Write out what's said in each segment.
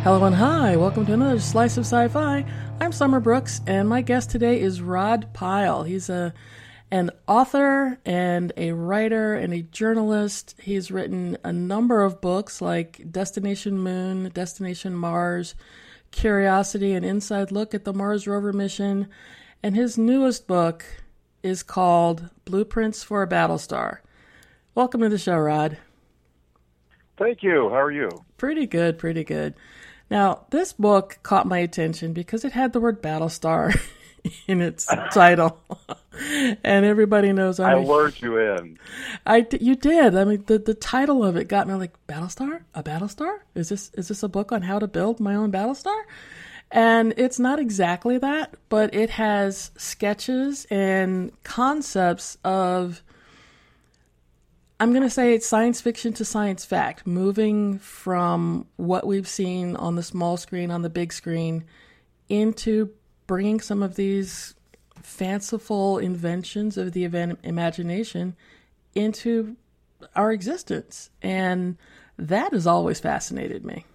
Hello and hi, welcome to another Slice of Sci-Fi. I'm Summer Brooks, and my guest today is Rod Pyle. He's an author and a writer and a journalist. He's written a number of books like Destination Moon, Destination Mars, Curiosity, an inside look at the Mars rover mission, and his newest book is called Blueprints for a Battlestar. Welcome to the show, Rod. Thank you. How are you? Pretty good, pretty good. Now, this book caught my attention because it had the word Battlestar in its title. And everybody knows I lured you in. You did. I mean, the title of it got me like, Battlestar? A Battlestar? Is this a book on how to build my own Battlestar? And it's not exactly that, but it has sketches and concepts of, I'm going to say it's science fiction to science fact, moving from what we've seen on the small screen, on the big screen, into bringing some of these fanciful inventions of the imagination into our existence. And that has always fascinated me.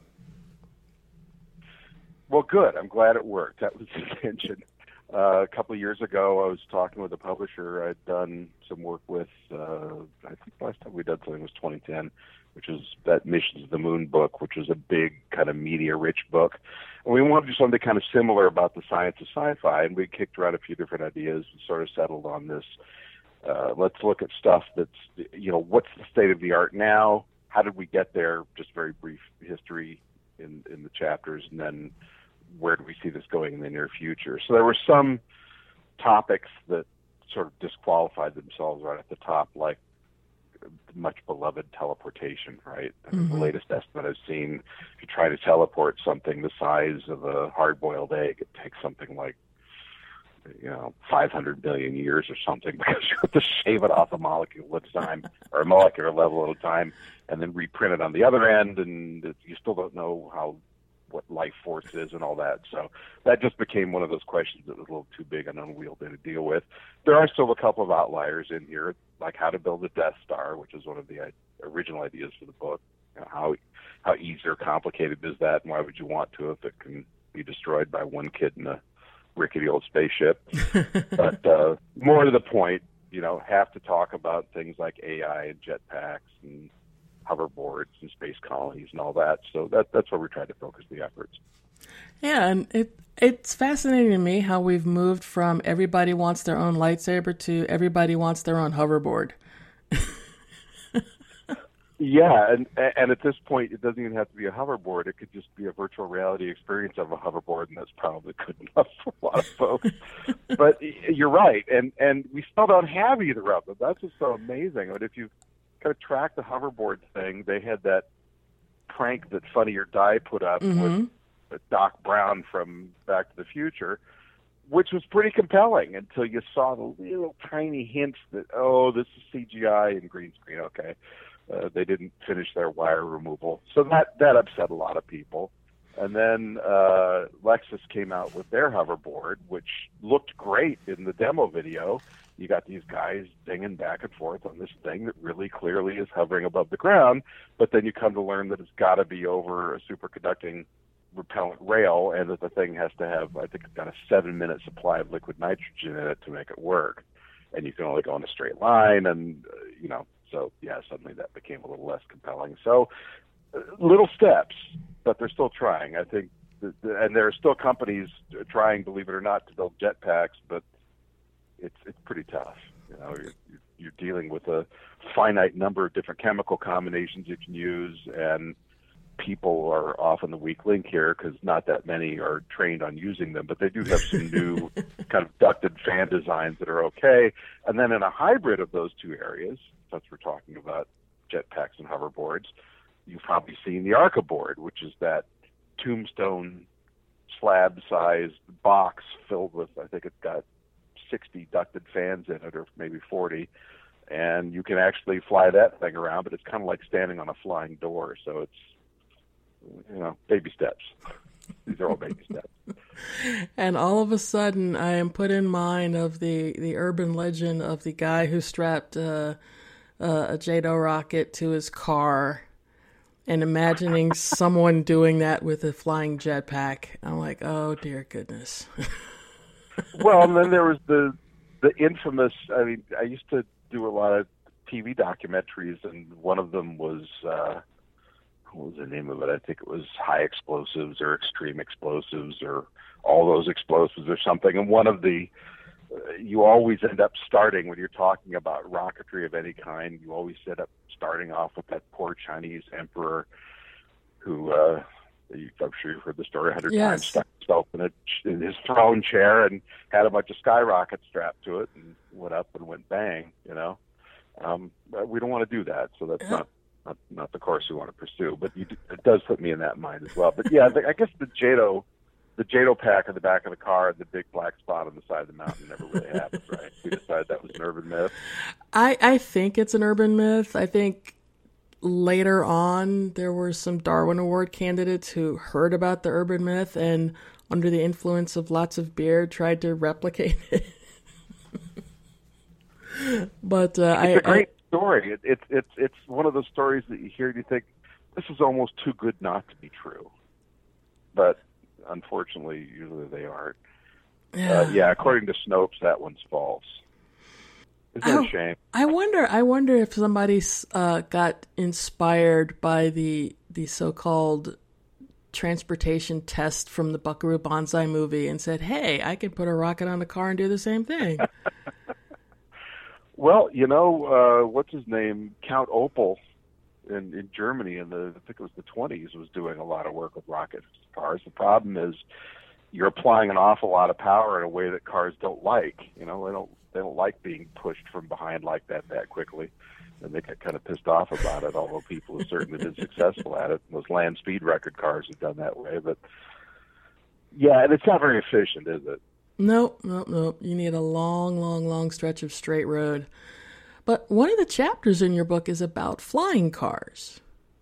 Well, good. I'm glad it worked. That was the intention. A couple of years ago, I was talking with a publisher I'd done some work with. I think the last time we did something was 2010, which is that Mission to the Moon book, which was a big kind of media-rich book. And we wanted to do something kind of similar about the science of sci-fi, and we kicked around a few different ideas and sort of settled on this. Let's look at stuff that's, what's the state of the art now? How did we get there? Just very brief history in the chapters, and then where do we see this going in the near future? So there were some topics that sort of disqualified themselves right at the top, like much beloved teleportation, right? I mean, the latest estimate I've seen, if you try to teleport something the size of a hard-boiled egg, it takes something like 500 billion years or something, because you have to shave it off a molecule at a time, or a molecular level at a time, and then reprint it on the other end, and you still don't know what life force is and all that. So that just became one of those questions that was a little too big and unwieldy to deal with. There are still a couple of outliers in here, like how to build a Death Star, which is one of the original ideas for the book. How easy or complicated is that, and why would you want to if it can be destroyed by one kid in a rickety old spaceship? But more to the point, have to talk about things like AI and jetpacks and hoverboards and space colonies and all that. So that's where we tried to focus the efforts. Yeah, and it's fascinating to me how we've moved from everybody wants their own lightsaber to everybody wants their own hoverboard. Yeah, and at this point, it doesn't even have to be a hoverboard. It could just be a virtual reality experience of a hoverboard, and that's probably good enough for a lot of folks. But you're right, and we still don't have either of them. That's what's so amazing. But if you kind of track the hoverboard thing, they had that prank that Funny or Die put up with Doc Brown from Back to the Future, which was pretty compelling until you saw the little tiny hints that, this is CGI and green screen. Okay. They didn't finish their wire removal. So that upset a lot of people. And then Lexus came out with their hoverboard, which looked great in the demo video. You got these guys dinging back and forth on this thing that really clearly is hovering above the ground, but then you come to learn that it's got to be over a superconducting repellent rail, and that the thing has to have, I think it's got a 7-minute supply of liquid nitrogen in it to make it work. And you can only go in a straight line, and, so, yeah, suddenly that became a little less compelling. So little steps, but they're still trying. I think, and there are still companies trying, believe it or not, to build jetpacks, but it's pretty tough. You're dealing with a finite number of different chemical combinations you can use, and people are often the weak link here because not that many are trained on using them, but they do have some new kind of ducted fan designs that are okay. And then in a hybrid of those two areas, since we're talking about jetpacks and hoverboards, you've probably seen the Arca board, which is that tombstone slab-sized box filled with, I think it's got 60 ducted fans in it, or maybe 40, and you can actually fly that thing around, but it's kind of like standing on a flying door, so it's, baby steps. These are all baby steps. And all of a sudden, I am put in mind of the urban legend of the guy who strapped a JATO rocket to his car and imagining someone doing that with a flying jetpack. I'm like, oh dear goodness. Well, and then there was the infamous. I mean, I used to do a lot of TV documentaries, and one of them was what was the name of it? I think it was High Explosives or Extreme Explosives or All Those Explosives or something. And one of the you always end up starting when you're talking about rocketry of any kind. You always end up starting off with that poor Chinese emperor who, I'm sure you've heard the story 100 times, stuck himself in his throne chair and had a bunch of skyrockets strapped to it and went up and went bang. You know, we don't want to do that, so that's not the course we want to pursue. But it does put me in that mind as well. But yeah, I guess the JATO pack on the back of the car and the big black spot on the side of the mountain never really happened, right? We decided that was an urban myth. I think it's an urban myth. I think later on there were some Darwin Award candidates who heard about the urban myth and under the influence of lots of beer tried to replicate it. But it's a great story. It's one of those stories that you hear and you think, this is almost too good not to be true. But unfortunately, usually they aren't. Yeah, according to Snopes, that one's false. Isn't that a shame? I wonder if somebody got inspired by the so-called transportation test from the Buckaroo Banzai movie and said, hey, I can put a rocket on the car and do the same thing. Well, what's his name? Count Opel in Germany I think it was the 1920s, was doing a lot of work with rocket cars. The problem is you're applying an awful lot of power in a way that cars don't like. They don't like being pushed from behind like that quickly, and they get kind of pissed off about it. Although people have certainly been successful at it. Those land speed record cars have done that way, but yeah, and it's not very efficient, is it? Nope. You need a long stretch of straight road. But one of the chapters in your book is about flying cars.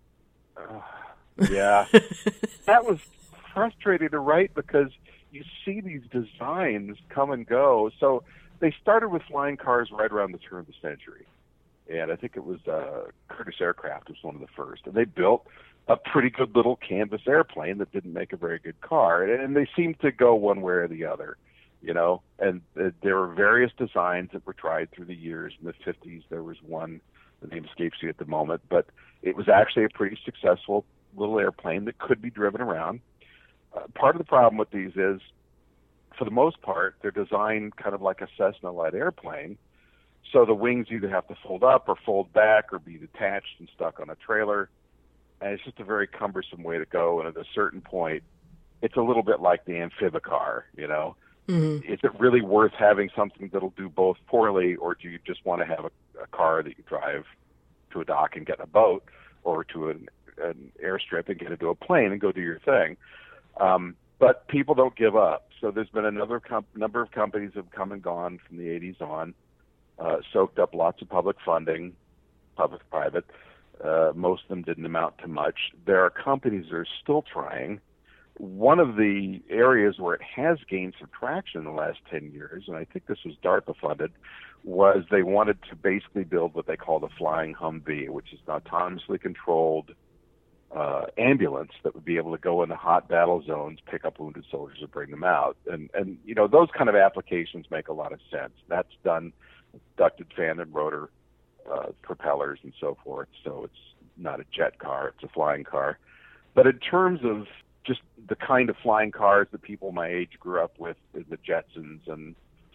Yeah. That was frustrating to write because you see these designs come and go. So they started with flying cars right around the turn of the century. And I think it was Curtiss Aircraft was one of the first. And they built a pretty good little canvas airplane that didn't make a very good car. And they seemed to go one way or the other. And there were various designs that were tried through the years. In the 50s, there was one, the name escapes me at the moment, but it was actually a pretty successful little airplane that could be driven around. Part of the problem with these is, for the most part, they're designed kind of like a Cessna light airplane. So the wings either have to fold up or fold back or be detached and stuck on a trailer. And it's just a very cumbersome way to go. And at a certain point, it's a little bit like the amphibicar, Mm-hmm. Is it really worth having something that'll do both poorly, or do you just want to have a car that you drive to a dock and get in a boat, or to an airstrip and get into a plane and go do your thing? But people don't give up. So there's been another number of companies have come and gone from the 80s on, soaked up lots of public funding, public-private. Most of them didn't amount to much. There are companies that are still trying. One of the areas where it has gained some traction in the last 10 years, and I think this was DARPA funded, was they wanted to basically build what they call the Flying Humvee, which is an autonomously controlled ambulance that would be able to go into hot battle zones, pick up wounded soldiers, and bring them out. And those kind of applications make a lot of sense. That's done with ducted fan and rotor propellers and so forth. So it's not a jet car, it's a flying car. But in terms of just the kind of flying cars that people my age grew up with, the Jetsons and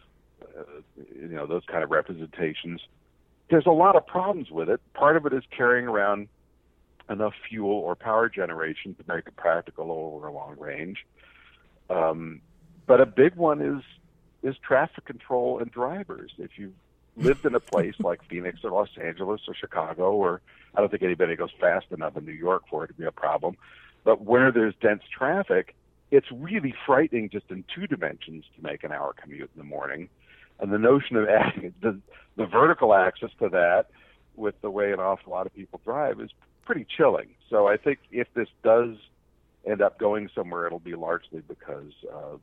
those kind of representations, there's a lot of problems with it. Part of it is carrying around enough fuel or power generation to make it practical over a long range. But a big one is traffic control and drivers. If you've lived in a place like Phoenix or Los Angeles or Chicago, or I don't think anybody goes fast enough in New York for it to be a problem, but where there's dense traffic, it's really frightening just in two dimensions to make an hour commute in the morning. And the notion of adding the vertical axis to that with the way an awful lot of people drive is pretty chilling. So I think if this does end up going somewhere, it'll be largely because,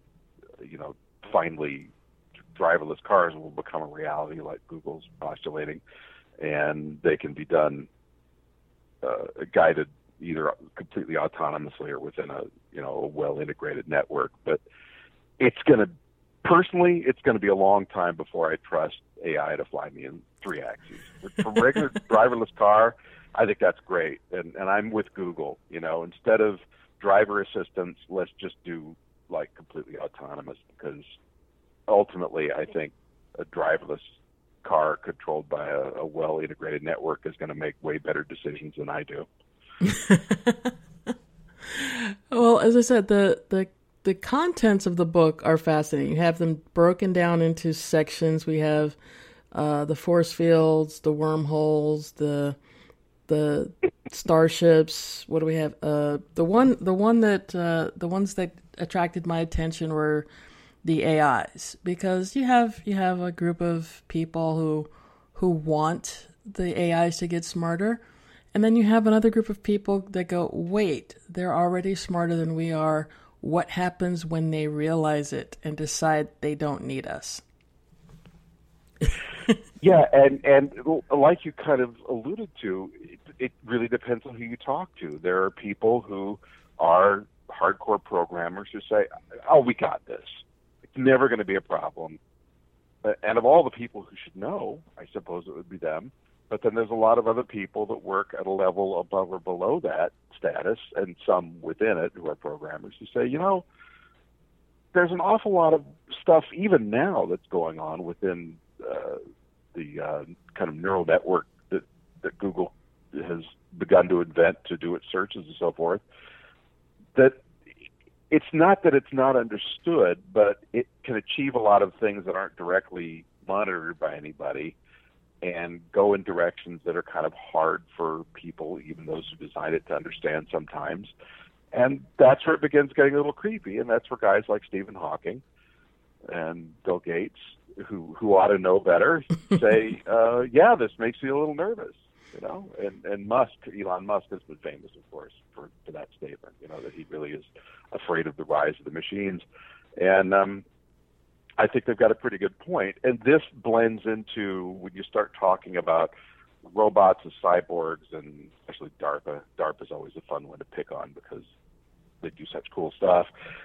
finally driverless cars will become a reality like Google's postulating, and they can be done guided either completely autonomously or within a a well integrated network. But it's going to personally, it's going to be a long time before I trust AI to fly me in 3 axes. For regular driverless car, I think that's great, and I'm with Google. Instead of driver assistance, let's just do like completely autonomous, because ultimately I think a driverless car controlled by a well integrated network is going to make way better decisions than I do. Well, as I said, the contents of the book are fascinating. You have them broken down into sections. We have the force fields, the wormholes, the starships. What do we have? The ones that attracted my attention were the AIs, because you have a group of people who want the AIs to get smarter, and then you have another group of people that go, wait, they're already smarter than we are. What happens when they realize it and decide they don't need us? Yeah, and like you kind of alluded to, it really depends on who you talk to. There are people who are hardcore programmers who say, oh, we got this. It's never going to be a problem. And of all the people who should know, I suppose it would be them. But then there's a lot of other people that work at a level above or below that status, and some within it who are programmers who say, there's an awful lot of stuff even now that's going on within the kind of neural network that Google has begun to invent to do its searches and so forth, that it's not that it's not understood, but it can achieve a lot of things that aren't directly monitored by anybody and go in directions that are kind of hard for people, even those who design it, to understand sometimes. And that's where it begins getting a little creepy, and that's where guys like Stephen Hawking and Bill Gates, who ought to know better, say, yeah, this makes me a little nervous, and Elon Musk has been famous, of course, for that statement, that he really is afraid of the rise of the machines. And I think they've got a pretty good point. And this blends into when you start talking about robots as cyborgs, and especially DARPA. DARPA is always a fun one to pick on because they do such cool stuff.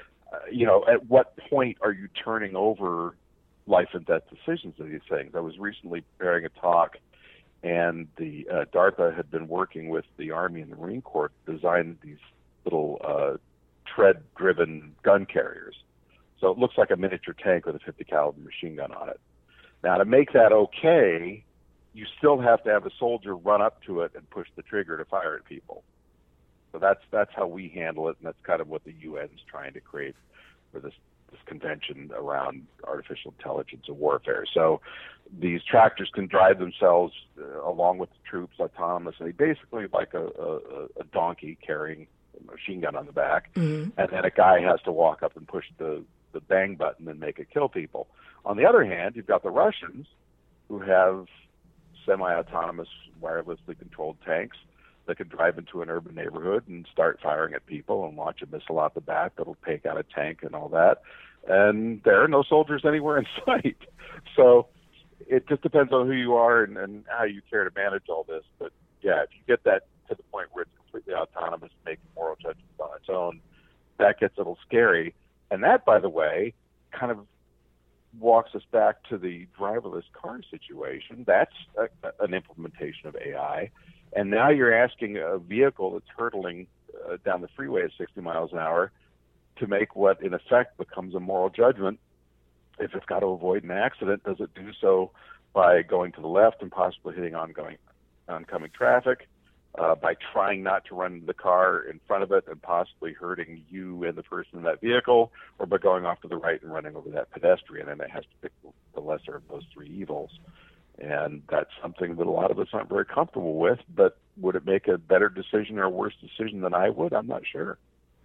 At what point are you turning over life and death decisions of these things? I was recently preparing a talk, and the DARPA had been working with the Army and the Marine Corps to design these little tread-driven gun carriers. So it looks like a miniature tank with a 50 caliber machine gun on it. Now, to make that okay, you still have to have a soldier run up to it and push the trigger to fire at people. So that's how we handle it, and that's kind of what the UN is trying to create for this convention around artificial intelligence and warfare. So these tractors can drive themselves along with the troops autonomously, basically like a donkey carrying a machine gun on the back, and then a guy has to walk up and push the bang button and make it kill people. On the other hand, you've got the Russians, who have semi-autonomous, wirelessly controlled tanks that can drive into an urban neighborhood and start firing at people and launch a missile out the back that'll take out a tank and all that. And there are no soldiers anywhere in sight. So it just depends on who you are and how you care to manage all this. But yeah, if you get that to the point where it's completely autonomous, making moral judgments on its own, that gets a little scary. And that, by the way, kind of walks us back to the driverless car situation. That's an implementation of AI. And now you're asking a vehicle that's hurtling down the freeway at 60 miles an hour to make what, in effect, becomes a moral judgment. If it's got to avoid an accident, does it do so by going to the left and possibly hitting oncoming traffic, by trying not to run the car in front of it and possibly hurting you and the person in that vehicle, or by going off to the right and running over that pedestrian? And it has to pick the lesser of those three evils. And that's something that a lot of us aren't very comfortable with, but would it make a better decision or a worse decision than I would? I'm not sure.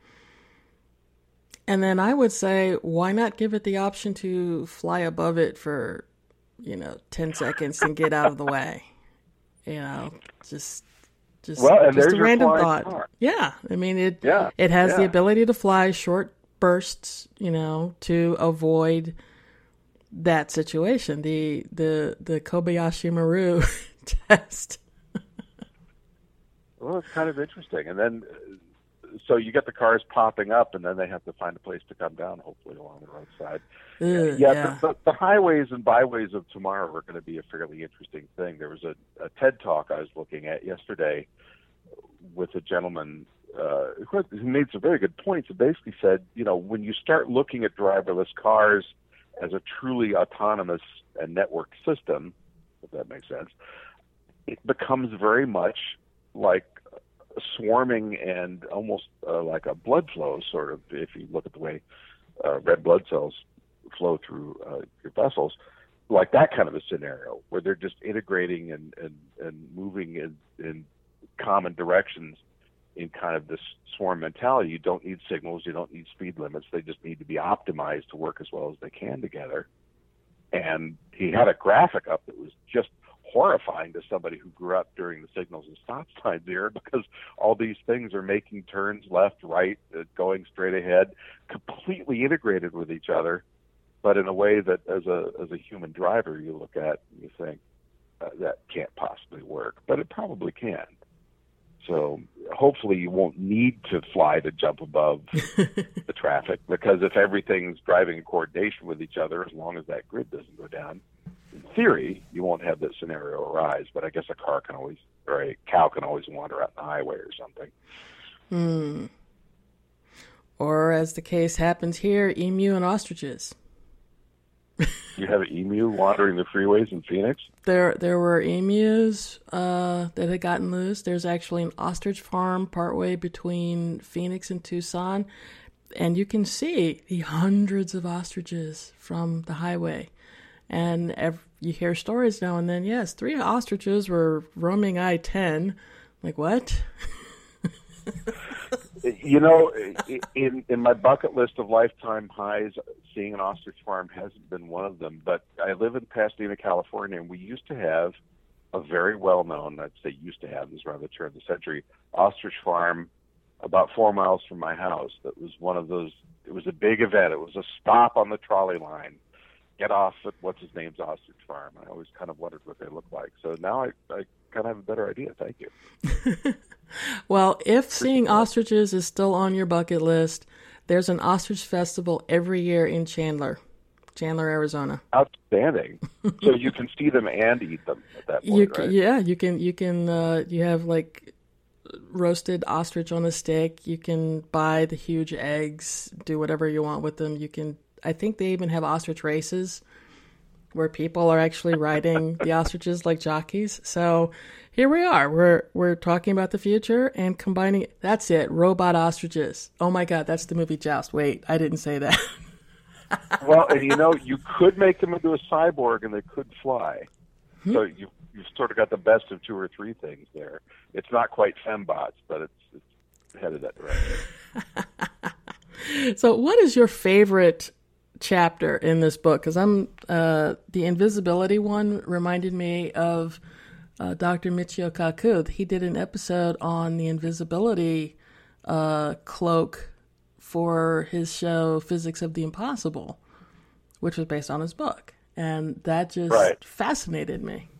And then I would say, why not give it the option to fly above it for, 10 seconds and get out of the way? Just there's a your random flying thought. car. Yeah. I mean, it has the ability to fly short bursts, to avoid that situation, the Kobayashi Maru test. Well, it's kind of interesting. And then, so you get the cars popping up, and then they have to find a place to come down, hopefully along the roadside. Yeah. The highways and byways of tomorrow are going to be a fairly interesting thing. There was a TED Talk I was looking at yesterday with a gentleman who made some very good points. It basically said, when you start looking at driverless cars as a truly autonomous and networked system, if that makes sense, it becomes very much like swarming and almost like a blood flow, sort of, if you look at the way red blood cells flow through your vessels, like that kind of a scenario where they're just integrating and moving in common directions in kind of this swarm mentality. You don't need signals, you don't need speed limits, they just need to be optimized to work as well as they can together. And he had a graphic up that was just horrifying to somebody who grew up during the signals and stop signs era, because all these things are making turns left, right, going straight ahead, completely integrated with each other, but in a way that as a human driver you look at and you think that can't possibly work, but it probably can. So hopefully you won't need to fly to jump above the traffic, because if everything's driving in coordination with each other, as long as that grid doesn't go down, in theory, you won't have that scenario arise. But I guess a cow can always wander out the highway or something. Or, as the case happens here, emu and ostriches. You have an emu wandering the freeways in Phoenix? There were emus that had gotten loose. There's actually an ostrich farm partway between Phoenix and Tucson, and you can see the hundreds of ostriches from the highway. And you hear stories now and then. Yes, 3 ostriches were roaming I-10. Like, what? In my bucket list of lifetime highs, seeing an ostrich farm hasn't been one of them. But I live in Pasadena, California, and we used to have a very well-known, I'd say used to have, this is around the turn of the century, ostrich farm about 4 miles from my house. That was one of those, it was a big event. It was a stop on the trolley line. Get off at what's-his-name's ostrich farm. I always kind of wondered what they looked like. So now I kind of have a better idea. Thank you. Well, if seeing ostriches is still on your bucket list, there's an ostrich festival every year in Chandler, Arizona. Outstanding. So you can see them and eat them at that point, right? Yeah, you can. You have like roasted ostrich on a stick. You can buy the huge eggs, do whatever you want with them. You can. I think they even have ostrich races where people are actually riding the ostriches like jockeys. So here we are. We're talking about the future and combining. That's it. Robot ostriches. Oh my God, that's the movie Joust. Wait, I didn't say that. Well, and you could make them into a cyborg and they could fly. So you've sort of got the best of 2 or 3 things there. It's not quite fembots, but it's headed that direction. So what is your favorite chapter in this book? Because the invisibility one reminded me of Dr. Michio Kaku. He did an episode on the invisibility cloak for his show Physics of the Impossible, which was based on his book, and that just fascinated me.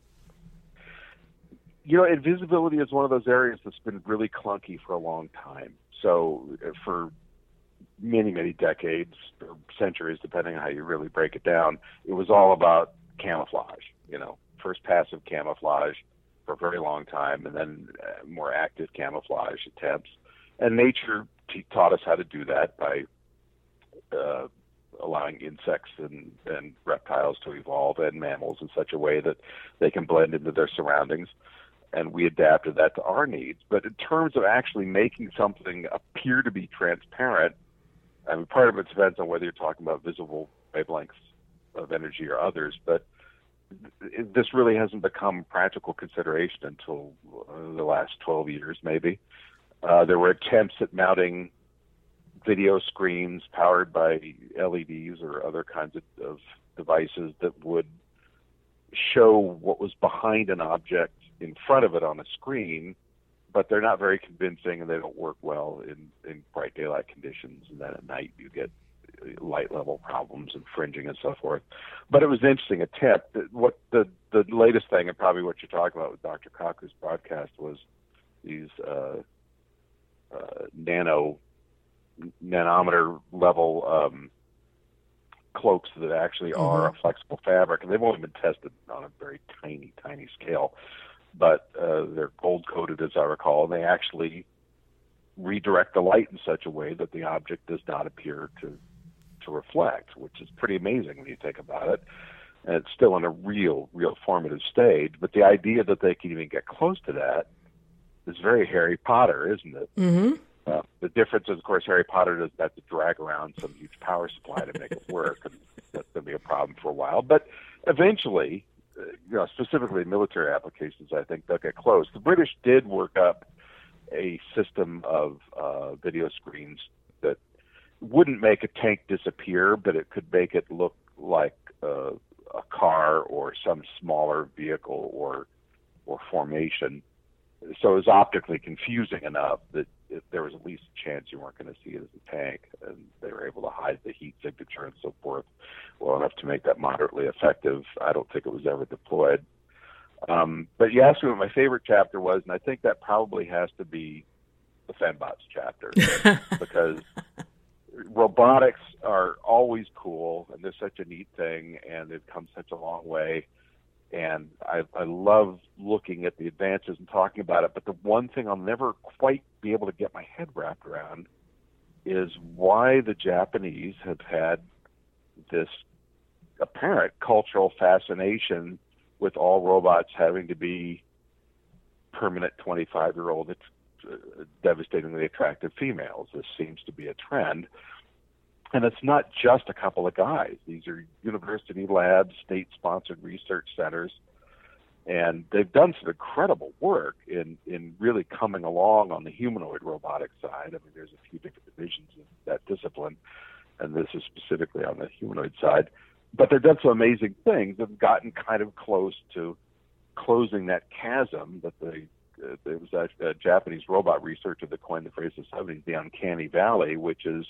Invisibility is one of those areas that's been really clunky for a long time. So for many, many decades or centuries, depending on how you really break it down, it was all about camouflage, first passive camouflage for a very long time, and then more active camouflage attempts. And nature taught us how to do that by allowing insects and reptiles to evolve, and mammals, in such a way that they can blend into their surroundings. And we adapted that to our needs. But in terms of actually making something appear to be transparent, I mean, part of it depends on whether you're talking about visible wavelengths of energy or others, but this really hasn't become practical consideration until the last 12 years, maybe. There were attempts at mounting video screens powered by LEDs or other kinds of devices that would show what was behind an object in front of it on a screen, but they're not very convincing and they don't work well in bright daylight conditions. And then at night you get light level problems and fringing and so forth. But it was an interesting attempt. What the latest thing, and probably what you're talking about with Dr. Kaku's broadcast, was nanometer level cloaks that actually are a flexible fabric, and they've only been tested on a very tiny scale, but they're gold coated, as I recall, and they actually redirect the light in such a way that the object does not appear to reflect, which is pretty amazing when you think about it. And it's still in a real formative stage, but the idea that they can even get close to that is very Harry Potter, isn't it? Mm-hmm. The difference is, of course, Harry Potter doesn't have to drag around some huge power supply to make it work, and that's going to be a problem for a while. But eventually, specifically military applications, I think they'll get close. The British did work up a system of video screens that wouldn't make a tank disappear, but it could make it look like a car or some smaller vehicle or formation. So it was optically confusing enough that there was at least a chance you weren't going to see it as a tank, and they were able to hide the heat signature and so forth well enough to make that moderately effective. I don't think it was ever deployed. But you asked me what my favorite chapter was, and I think that probably has to be the Fembots chapter, because robotics are always cool, and they're such a neat thing, and they've come such a long way. And I love looking at the advances and talking about it. But the one thing I'll never quite be able to get my head wrapped around is why the Japanese have had this apparent cultural fascination with all robots having to be permanent 25-year-old, devastatingly attractive females. This seems to be a trend. And it's not just a couple of guys. These are university labs, state-sponsored research centers, and they've done some incredible work in really coming along on the humanoid robotic side. I mean, there's a few different divisions of that discipline, and this is specifically on the humanoid side. But they've done some amazing things. They've gotten kind of close to closing that chasm that there was a Japanese robot researcher that coined the phrase in the 70s, the uncanny valley, which is,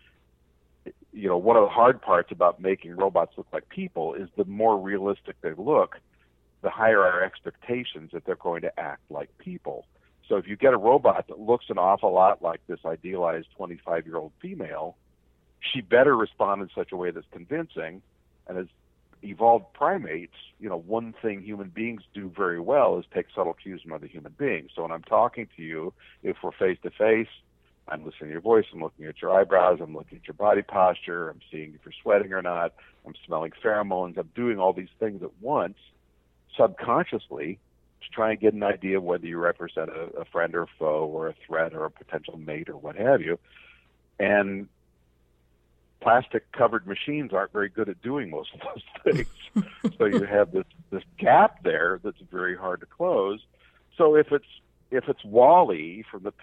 one of the hard parts about making robots look like people is the more realistic they look, the higher our expectations that they're going to act like people. So if you get a robot that looks an awful lot like this idealized 25-year-old female, she better respond in such a way that's convincing. And as evolved primates, one thing human beings do very well is take subtle cues from other human beings. So when I'm talking to you, if we're face-to-face, I'm listening to your voice, I'm looking at your eyebrows, I'm looking at your body posture, I'm seeing if you're sweating or not, I'm smelling pheromones, I'm doing all these things at once, subconsciously, to try and get an idea of whether you represent a friend or a foe or a threat or a potential mate or what have you. And plastic-covered machines aren't very good at doing most of those things. So you have this gap there that's very hard to close. So if it's WALL-E from the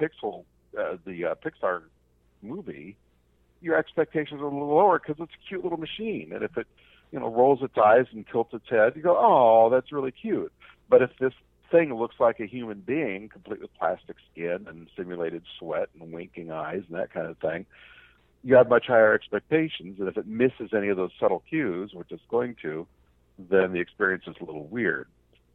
Pixar movie, your expectations are a little lower because it's a cute little machine. And if it, rolls its eyes and tilts its head, you go, oh, that's really cute. But if this thing looks like a human being, complete with plastic skin and simulated sweat and winking eyes and that kind of thing, you have much higher expectations. And if it misses any of those subtle cues, which it's going to, then the experience is a little weird.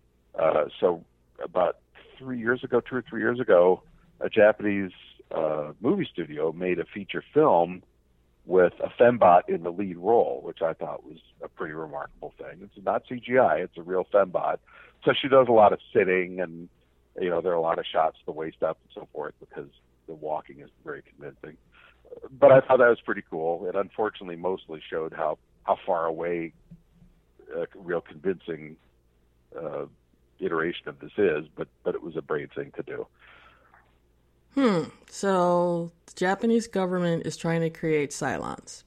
So about 2 or 3 years ago, a Japanese movie studio made a feature film with a fembot in the lead role, which I thought was a pretty remarkable thing. It's not CGI, it's a real fembot. So she does a lot of sitting, and there are a lot of shots the waist up and so forth because the walking is very convincing. But I thought that was pretty cool. It unfortunately mostly showed how far away a real convincing iteration of this is, but it was a brave thing to do. So the Japanese government is trying to create Cylons.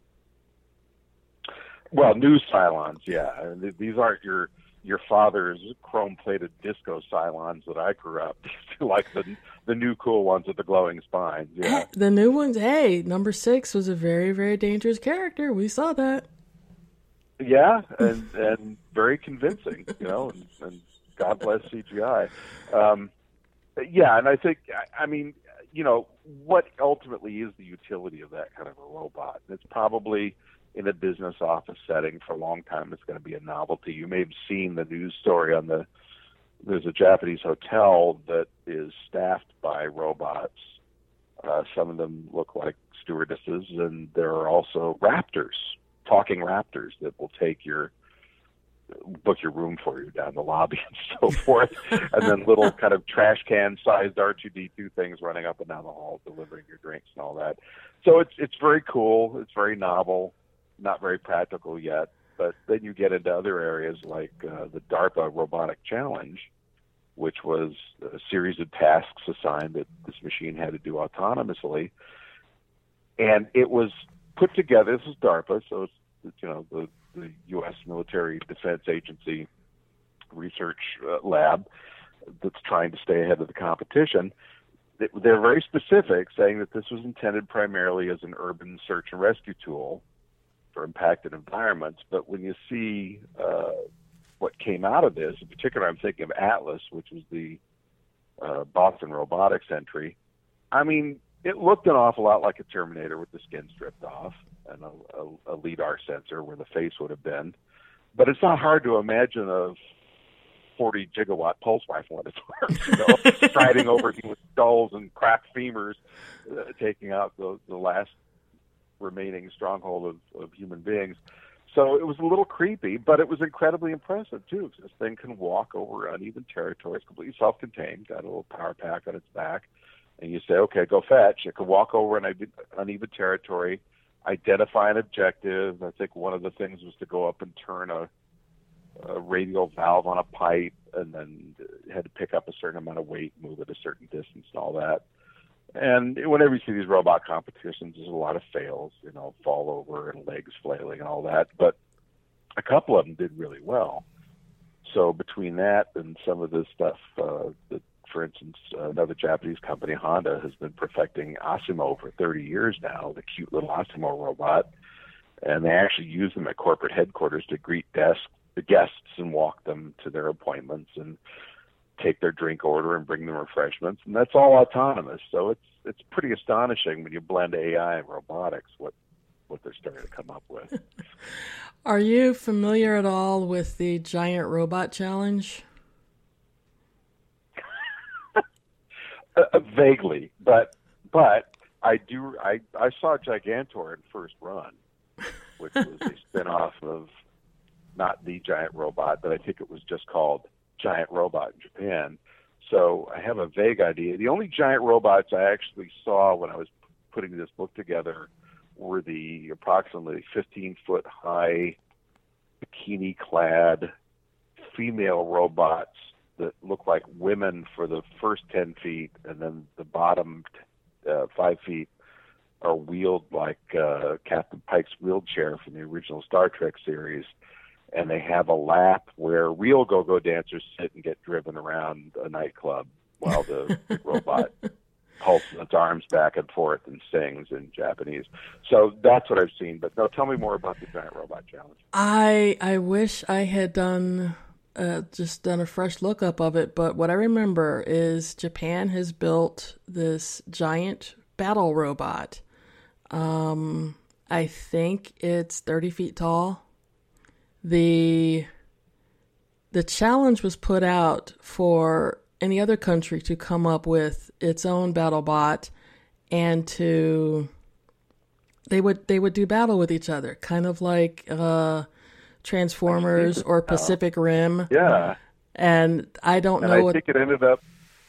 Well, new Cylons, yeah. These aren't your father's chrome-plated disco Cylons that I grew up like the new cool ones with the glowing spines. Yeah, the new ones. Hey, number 6 was a very, very dangerous character. We saw that. Yeah, and very convincing, and God bless CGI. Yeah, and I think, what ultimately is the utility of that kind of a robot? It's probably in a business office setting for a long time. It's going to be a novelty. You may have seen the news story on the there's a Japanese hotel that is staffed by robots. Some of them look like stewardesses, and there are also raptors, talking raptors that will book your room for you down the lobby and so forth, and then little kind of trash can sized R2D2 things running up and down the hall delivering your drinks and all that. So it's very cool. It's very novel, not very practical yet. But then you get into other areas like the DARPA Robotic Challenge, which was a series of tasks assigned that this machine had to do autonomously. And it was put together, this is DARPA, so it's the U.S. Military Defense Agency research lab that's trying to stay ahead of the competition. They're very specific, saying that this was intended primarily as an urban search and rescue tool for impacted environments. But when you see what came out of this, in particular, I'm thinking of Atlas, which was the Boston Robotics entry. I mean, it looked an awful lot like a Terminator with the skin stripped off and a LiDAR sensor where the face would have been. But it's not hard to imagine a 40 gigawatt pulse rifle when it works, striding over with skulls and cracked femurs, taking out the last remaining stronghold of human beings. So it was a little creepy, but it was incredibly impressive too. This thing can walk over uneven territory. It's completely self-contained, got a little power pack on its back, and you say, okay, go fetch. It can walk over an uneven territory, identify an objective. I think one of the things was to go up and turn a radial valve on a pipe, and then had to pick up a certain amount of weight, move it a certain distance, and all that. And whenever you see these robot competitions, there's a lot of fails, fall over and legs flailing and all that. But a couple of them did really well. So between that and some of the stuff that, for instance, another Japanese company, Honda, has been perfecting Asimo for 30 years now, the cute little Asimo robot. And they actually use them at corporate headquarters to greet the guests and walk them to their appointments and take their drink order and bring them refreshments, and that's all autonomous. So it's pretty astonishing when you blend AI and robotics what they're starting to come up with. Are you familiar at all with the Giant Robot Challenge? Vaguely, but I do. I saw Gigantor in first run, which was a spin-off of not the Giant Robot, but I think it was just called Giant Robot in Japan. So I have a vague idea. The only giant robots I actually saw when I was putting this book together were the approximately 15-foot high, bikini-clad female robots that look like women for the first 10 feet, and then the bottom 5 feet are wheeled like Captain Pike's wheelchair from the original Star Trek series. And they have a lap where real go-go dancers sit and get driven around a nightclub while the robot pulses its arms back and forth and sings in Japanese. So that's what I've seen. But no, tell me more about the Giant Robot Challenge. I wish I had done a fresh lookup of it, but what I remember is Japan has built this giant battle robot. I think it's 30 feet tall. The challenge was put out for any other country to come up with its own battle bot, and they would do battle with each other, kind of like Transformers or Pacific Rim. Yeah. And I don't know. I think they ended up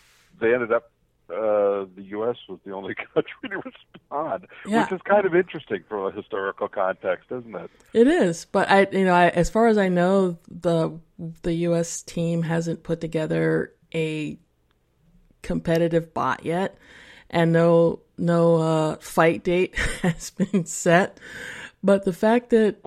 the U.S. was the only country to respond, which is kind of interesting from a historical context, isn't it? It is, but I as far as I know, the U.S. team hasn't put together a competitive bot yet, and no fight date has been set. But the fact that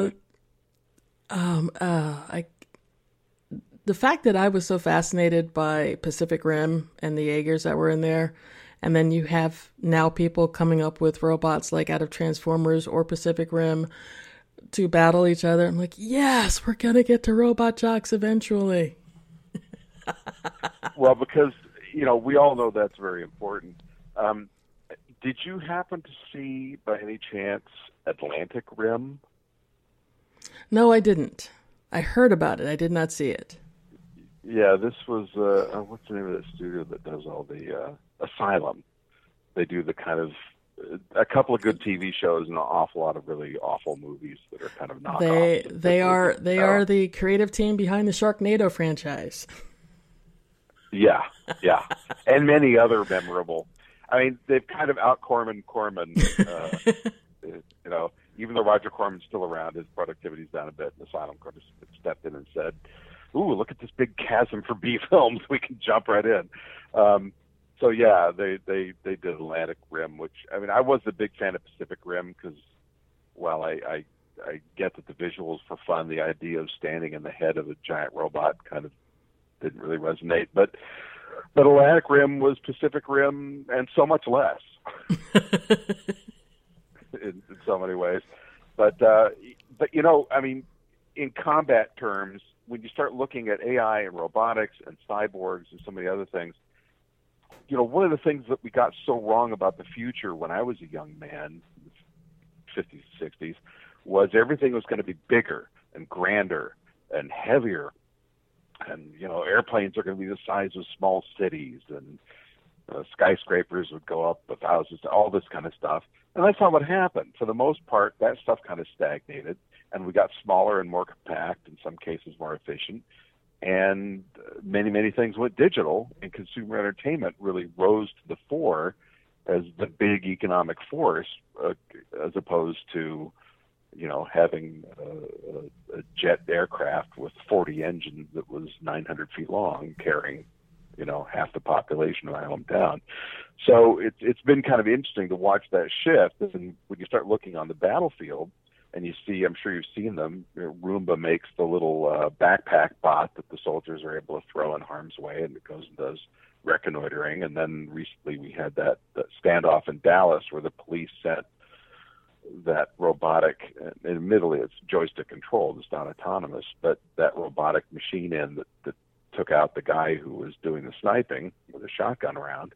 the fact that I was so fascinated by Pacific Rim and the Jaegers that were in there, and then you have now people coming up with robots like out of Transformers or Pacific Rim to battle each other. I'm like, yes, we're going to get to Robot Jox eventually. Well, because, we all know that's very important. Did you happen to see, by any chance, Atlantic Rim? No, I didn't. I heard about it. I did not see it. Yeah, this was what's the name of that studio that does all the Asylum? They do the kind of a couple of good TV shows and an awful lot of really awful movies that are kind of knockoffs. They are the creative team behind the Sharknado franchise. Yeah, yeah, and many other memorable. I mean, they've kind of out Corman. Even though Roger Corman's still around, his productivity's down a bit. And Asylum court stepped in and said, "Ooh, look at this big chasm for B films. We can jump right in." So yeah, they did Atlantic Rim, which I mean, I was a big fan of Pacific Rim because while I get that the visuals were fun, the idea of standing in the head of a giant robot kind of didn't really resonate. But Atlantic Rim was Pacific Rim and so much less in so many ways. But I mean, in combat terms, when you start looking at AI and robotics and cyborgs and so many other things, one of the things that we got so wrong about the future when I was a young man, 50s, 60s, was everything was going to be bigger and grander and heavier. And, airplanes are going to be the size of small cities, and skyscrapers would go up 1,000, all this kind of stuff. And that's not what happened. For the most part, that stuff kind of stagnated, and we got smaller and more compact, in some cases more efficient. And many, many things went digital, and consumer entertainment really rose to the fore as the big economic force, as opposed to, having a jet aircraft with 40 engines that was 900 feet long, carrying, half the population of my hometown. So it's been kind of interesting to watch that shift. And when you start looking on the battlefield, and you see, I'm sure you've seen them, Roomba makes the little backpack bot that the soldiers are able to throw in harm's way, and it goes and does reconnoitering. And then recently we had that standoff in Dallas where the police sent that robotic, and admittedly it's joystick controlled, it's not autonomous, but that robotic machine in that took out the guy who was doing the sniping with a shotgun around.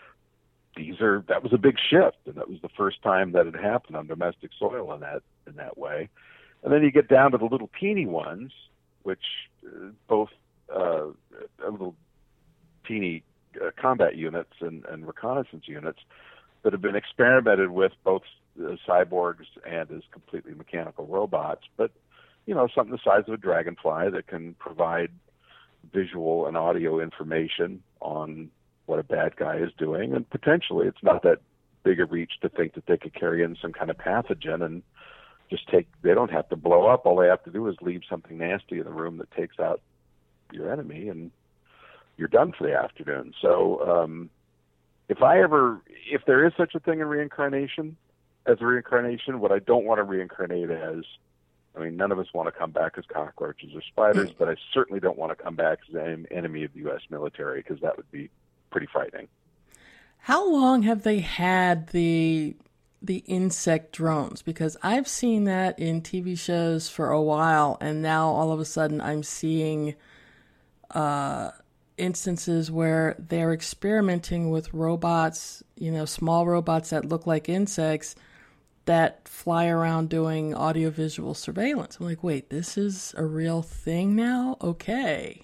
That was a big shift, and that was the first time that it happened on domestic soil in that way. And then you get down to the little teeny ones, which both little teeny combat units and reconnaissance units that have been experimented with both cyborgs and as completely mechanical robots, but something the size of a dragonfly that can provide visual and audio information on what a bad guy is doing, and potentially it's not that big a reach to think that they could carry in some kind of pathogen and they don't have to blow up. All they have to do is leave something nasty in the room that takes out your enemy, and you're done for the afternoon. So if there is such a thing as reincarnation, what I don't want to reincarnate as, I mean, none of us want to come back as cockroaches or spiders, but I certainly don't want to come back as an enemy of the U.S. military, because that would be pretty frightening. How long have they had the insect drones? Because I've seen that in TV shows for a while, and now all of a sudden I'm seeing instances where they're experimenting with robots, small robots that look like insects that fly around doing audiovisual surveillance. I'm like, wait, this is a real thing now? Okay.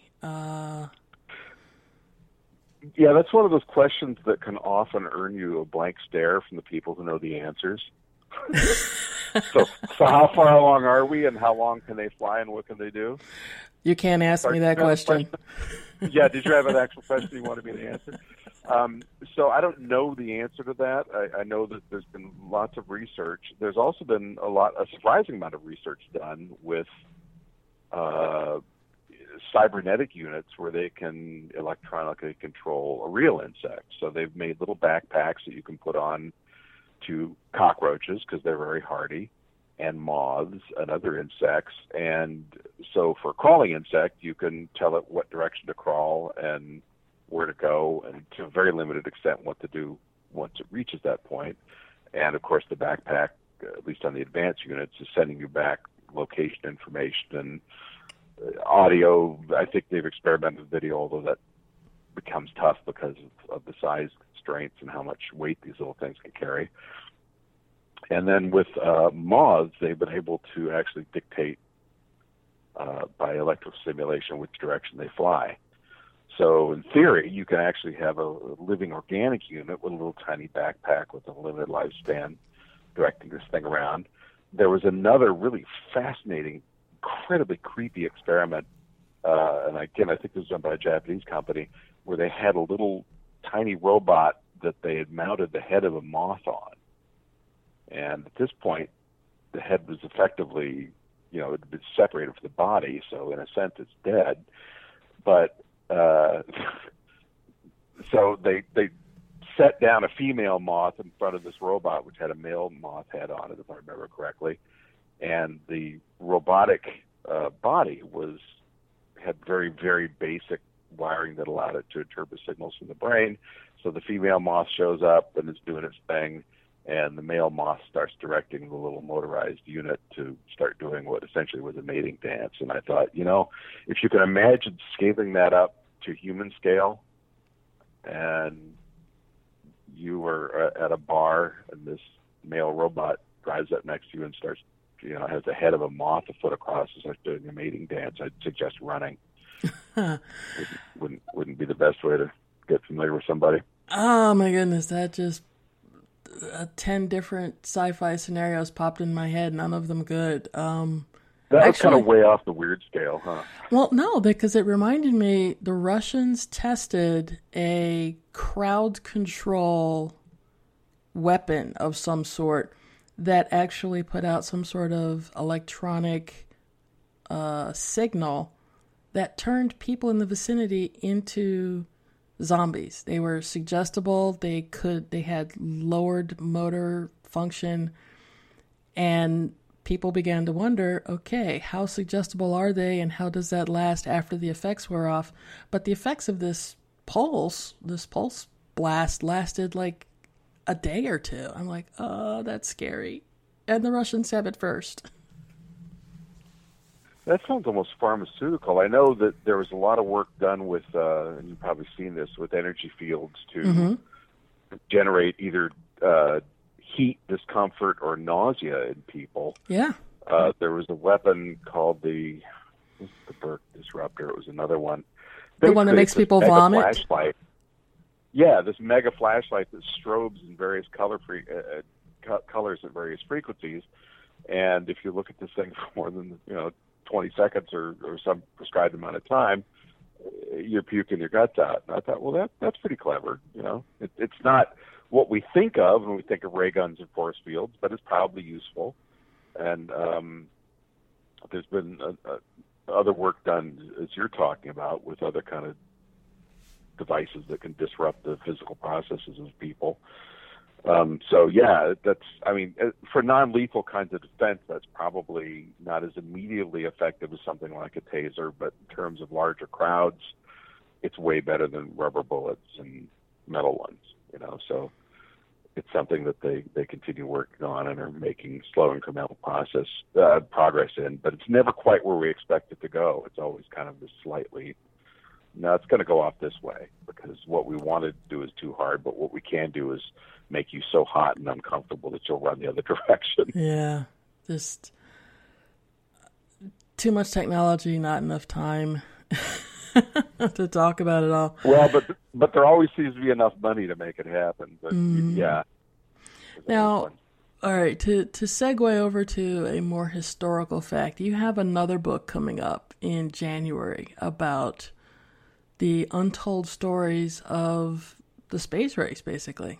Yeah, that's one of those questions that can often earn you a blank stare from the people who know the answers. So how far along are we, and how long can they fly, and what can they do? You can't ask me that question. Yeah, did you have an actual question you wanted me to answer? So I don't know the answer to that. I know that there's been lots of research. There's also been a surprising amount of research done with cybernetic units where they can electronically control a real insect. So they've made little backpacks that you can put on to cockroaches because they're very hardy, and moths and other insects. And so for a crawling insect, you can tell it what direction to crawl and where to go, and to a very limited extent what to do once it reaches that point. And of course the backpack, at least on the advanced units, is sending you back location information and audio. I think they've experimented with video, although that becomes tough because of the size constraints and how much weight these little things can carry. And then with moths, they've been able to actually dictate by electrical stimulation which direction they fly. So in theory, you can actually have a living organic unit with a little tiny backpack with a limited lifespan directing this thing around. There was another really fascinating, incredibly creepy experiment, and again, I think this was done by a Japanese company, where they had a little tiny robot that they had mounted the head of a moth on. And at this point, the head was effectively, it had been separated from the body, so in a sense it's dead. But so they set down a female moth in front of this robot, which had a male moth head on it, if I remember correctly. And the robotic body had very, very basic wiring that allowed it to interpret signals from the brain. So the female moth shows up and is doing its thing, and the male moth starts directing the little motorized unit to start doing what essentially was a mating dance. And I thought, if you can imagine scaling that up to human scale, and you were at a bar and this male robot drives up next to you and starts, has the head of a moth a foot across and starts doing a mating dance, I'd suggest running. Wouldn't be the best way to get familiar with somebody. Oh my goodness, that just 10 different sci-fi scenarios popped in my head, none of them good. That was kind of way off the weird scale, huh? Well, no, because it reminded me the Russians tested a crowd control weapon of some sort that actually put out some sort of electronic signal that turned people in the vicinity into zombies. They were suggestible. They had lowered motor function, and people began to wonder, okay, how suggestible are they, and how does that last after the effects wear off? But the effects of this pulse blast lasted like a day or two. I'm like, oh, that's scary. And the Russians have it first. That sounds almost pharmaceutical. I know that there was a lot of work done with, and you've probably seen this, with energy fields to generate either heat, discomfort, or nausea in people. Yeah. There was a weapon called the Burke Disruptor. It was another one. The one that makes people vomit? Flashlight. Yeah, this mega flashlight that strobes in various colors at various frequencies. And if you look at this thing for more than 20 seconds or some prescribed amount of time, you're puking your guts out. And I thought, well, that's pretty clever. It's not what we think of when we think of ray guns and force fields, but it's probably useful. And there's been other work done, as you're talking about, with other kind of devices that can disrupt the physical processes of people. So yeah, for non-lethal kinds of defense, that's probably not as immediately effective as something like a taser, but in terms of larger crowds, it's way better than rubber bullets and metal ones, so it's something that they continue working on and are making slow incremental progress in, but it's never quite where we expect it to go. It's always kind of this slightly, no, it's going to go off this way because what we want to do is too hard, but what we can do is make you so hot and uncomfortable that you'll run the other direction. Yeah, just too much technology, not enough time to talk about it all. Well, but there always seems to be enough money to make it happen. But yeah. Now, all right, to segue over to a more historical fact, you have another book coming up in January about the untold stories of the space race, basically.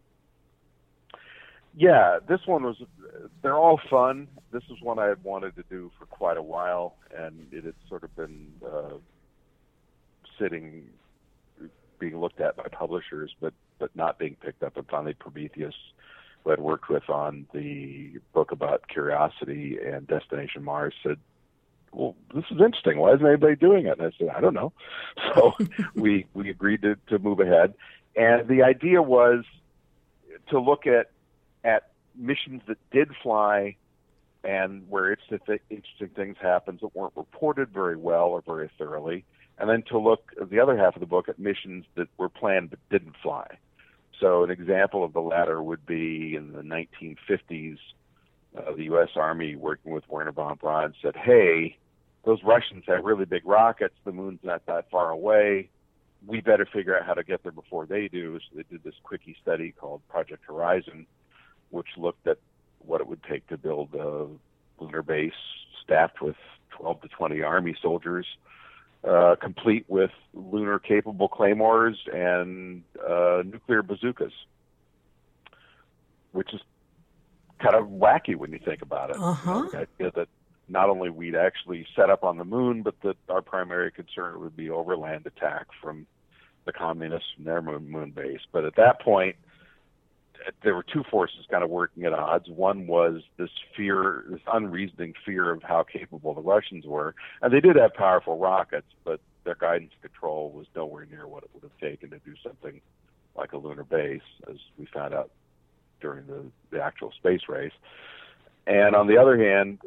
Yeah, this one they're all fun. This is one I had wanted to do for quite a while, and it had sort of been sitting, being looked at by publishers, but not being picked up. And finally, Prometheus, who I'd worked with on the book about Curiosity and Destination Mars, said, well, this is interesting. Why isn't anybody doing it? And I said, I don't know. So we agreed to move ahead. And the idea was to look at missions that did fly and where interesting things happened that weren't reported very well or very thoroughly, and then to look at the other half of the book at missions that were planned but didn't fly. So an example of the latter would be in the 1950s, the U.S. Army, working with Wernher von Braun, said, hey, those Russians have really big rockets. The moon's not that far away. we better figure out how to get there before they do. So they did this quickie study called Project Horizon, which looked at what it would take to build a lunar base staffed with 12 to 20 Army soldiers, complete with lunar-capable claymores and nuclear bazookas, which is kind of wacky when you think about it. The idea that not only we'd actually set up on the moon, but that our primary concern would be overland attack from the communists from their moon base. But at that point, there were two forces kind of working at odds. One was this fear, this unreasoning fear of how capable the Russians were. And they did have powerful rockets, but their guidance control was nowhere near what it would have taken to do something like a lunar base, as we found out during the actual space race. And on the other hand,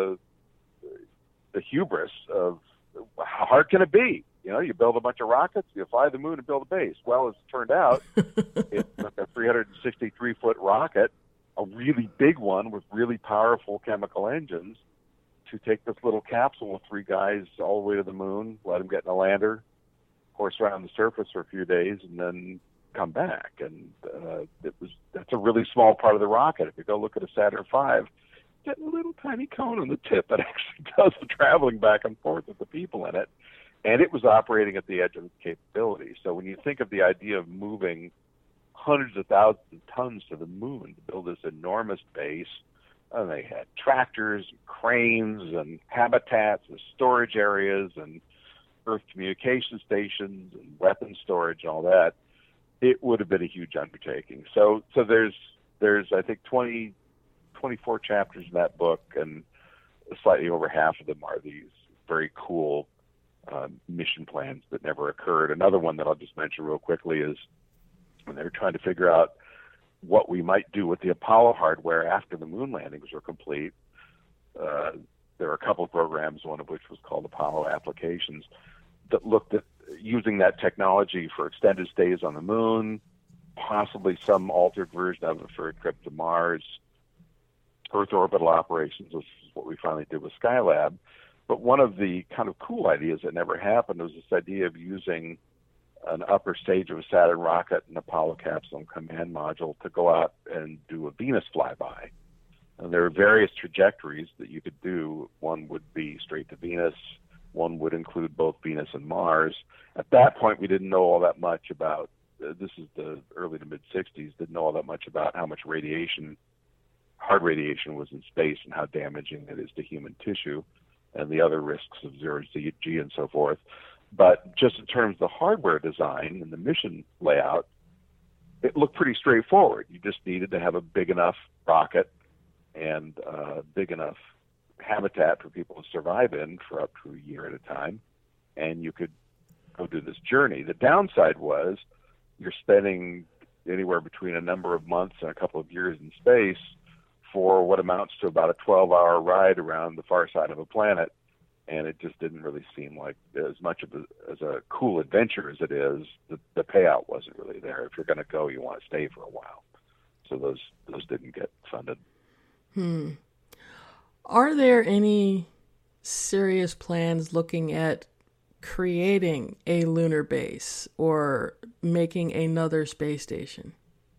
the hubris of how hard can it be? You know, you build a bunch of rockets, you fly the moon and build a base. Well, as it turned out, it took a 363-foot rocket, a really big one with really powerful chemical engines, to take this little capsule with three guys all the way to the moon, let them get in a lander, course around the surface for a few days, and then come back. And that's a really small part of the rocket. If you go look at a Saturn V, get a little tiny cone on the tip that actually does the traveling back and forth with the people in it. And it was operating at the edge of its capability. So when you think of the idea of moving hundreds of thousands of tons to the moon to build this enormous base, and they had tractors, and cranes, and habitats, and storage areas, and Earth communication stations, and weapons storage, and all that, it would have been a huge undertaking. So there's I think 24 chapters in that book, and slightly over half of them are these very cool mission plans that never occurred. Another one that I'll just mention real quickly is when they were trying to figure out what we might do with the Apollo hardware after the moon landings were complete. There were a couple of programs, one of which was called Apollo Applications, that looked at using that technology for extended stays on the moon, possibly some altered version of it for a trip to Mars, Earth orbital operations, which is what we finally did with Skylab. But one of the kind of cool ideas that never happened was this idea of using an upper stage of a Saturn rocket, an Apollo capsule and command module to go out and do a Venus flyby. And there are various trajectories that you could do. One would be straight to Venus. One would include both Venus and Mars. At that point, we didn't know all that much about, this is the early to mid-'60s, didn't know all that much about how much radiation, hard radiation, was in space and how damaging it is to human tissue, and the other risks of zero-G and so forth. But just in terms of the hardware design and the mission layout, it looked pretty straightforward. You just needed to have a big enough rocket and big enough habitat for people to survive in for up to a year at a time, and you could go do this journey. The downside was you're spending anywhere between a number of months and a couple of years in space for what amounts to about a 12-hour ride around the far side of a planet, and it just didn't really seem like as much of as a cool adventure as it is. The payout wasn't really there. If you're going to go, you want to stay for a while. So those didn't get funded. Are there any serious plans looking at creating a lunar base or making another space station?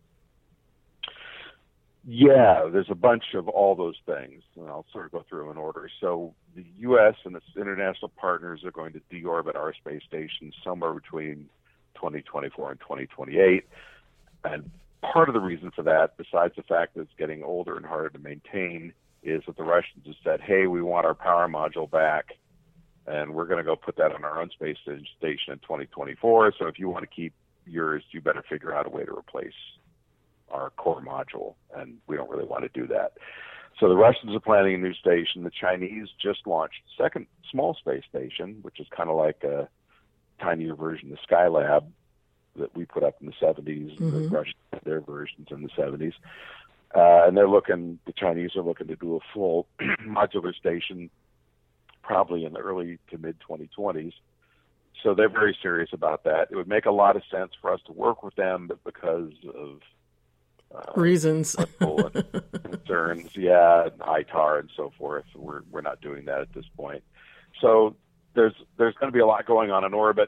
Yeah, there's a bunch of all those things, and I'll sort of go through them in order. So the U.S. and its international partners are going to deorbit our space station somewhere between 2024 and 2028. And part of the reason for that, besides the fact that it's getting older and harder to maintain, is that the Russians have said, hey, we want our power module back, and we're going to go put that on our own space station in 2024. So if you want to keep yours, you better figure out a way to replace our core module, and we don't really want to do that. So the Russians are planning a new station. The Chinese just launched a second small space station, which is kind of like a tinier version of Skylab that we put up in the 70s. Mm-hmm. The Russians had their versions in the 70s. And the Chinese are looking to do a full modular station probably in the early to mid-2020s. So they're very serious about that. It would make a lot of sense for us to work with them, but because of reasons, concerns, ITAR and so forth, we're not doing that at this point. So there's going to be a lot going on in orbit.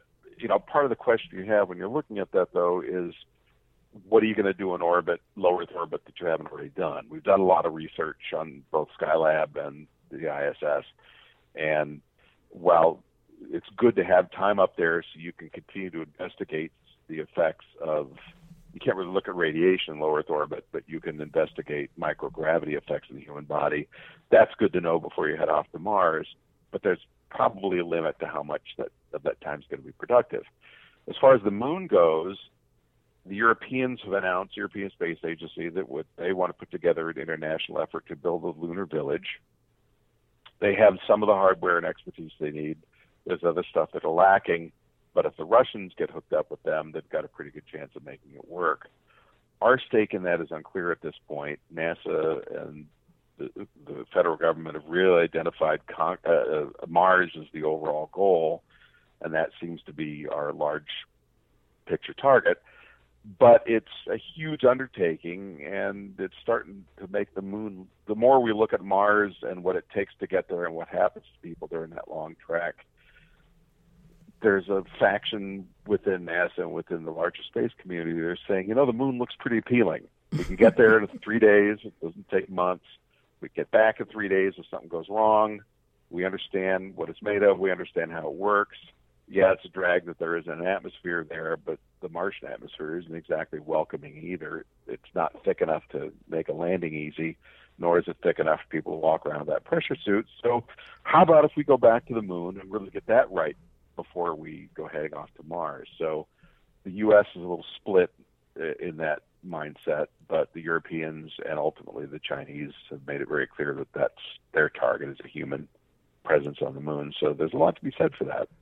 part of the question you have when you're looking at that, though, is what are you going to do in orbit, low Earth orbit, that you haven't already done? We've done a lot of research on both Skylab and the ISS, and while it's good to have time up there so you can continue to investigate the effects of, you can't really look at radiation in low Earth orbit, but you can investigate microgravity effects in the human body. That's good to know before you head off to Mars, but there's probably a limit to how much of that time is going to be productive. As far as the moon goes, the Europeans have announced, European Space Agency, that they want to put together an international effort to build a lunar village. They have some of the hardware and expertise they need. There's other stuff that are lacking, but if the Russians get hooked up with them, they've got a pretty good chance of making it work. Our stake in that is unclear at this point. NASA and the federal government have really identified Mars as the overall goal, and that seems to be our large picture target. But it's a huge undertaking, and it's starting to make the moon, the more we look at Mars and what it takes to get there and what happens to people during that long trek, there's a faction within NASA and within the larger space community that are saying, the moon looks pretty appealing. We can get there in 3 days. It doesn't take months. We get back in 3 days if something goes wrong. We understand what it's made of. We understand how it works. Yeah, it's a drag that there is an atmosphere there, but the Martian atmosphere isn't exactly welcoming either. It's not thick enough to make a landing easy, nor is it thick enough for people to walk around with that pressure suit. So how about if we go back to the moon and really get that right before we go heading off to Mars? So the U.S. is a little split in that mindset, but the Europeans and ultimately the Chinese have made it very clear that that's their target, is a human presence on the moon. So there's a lot to be said for that.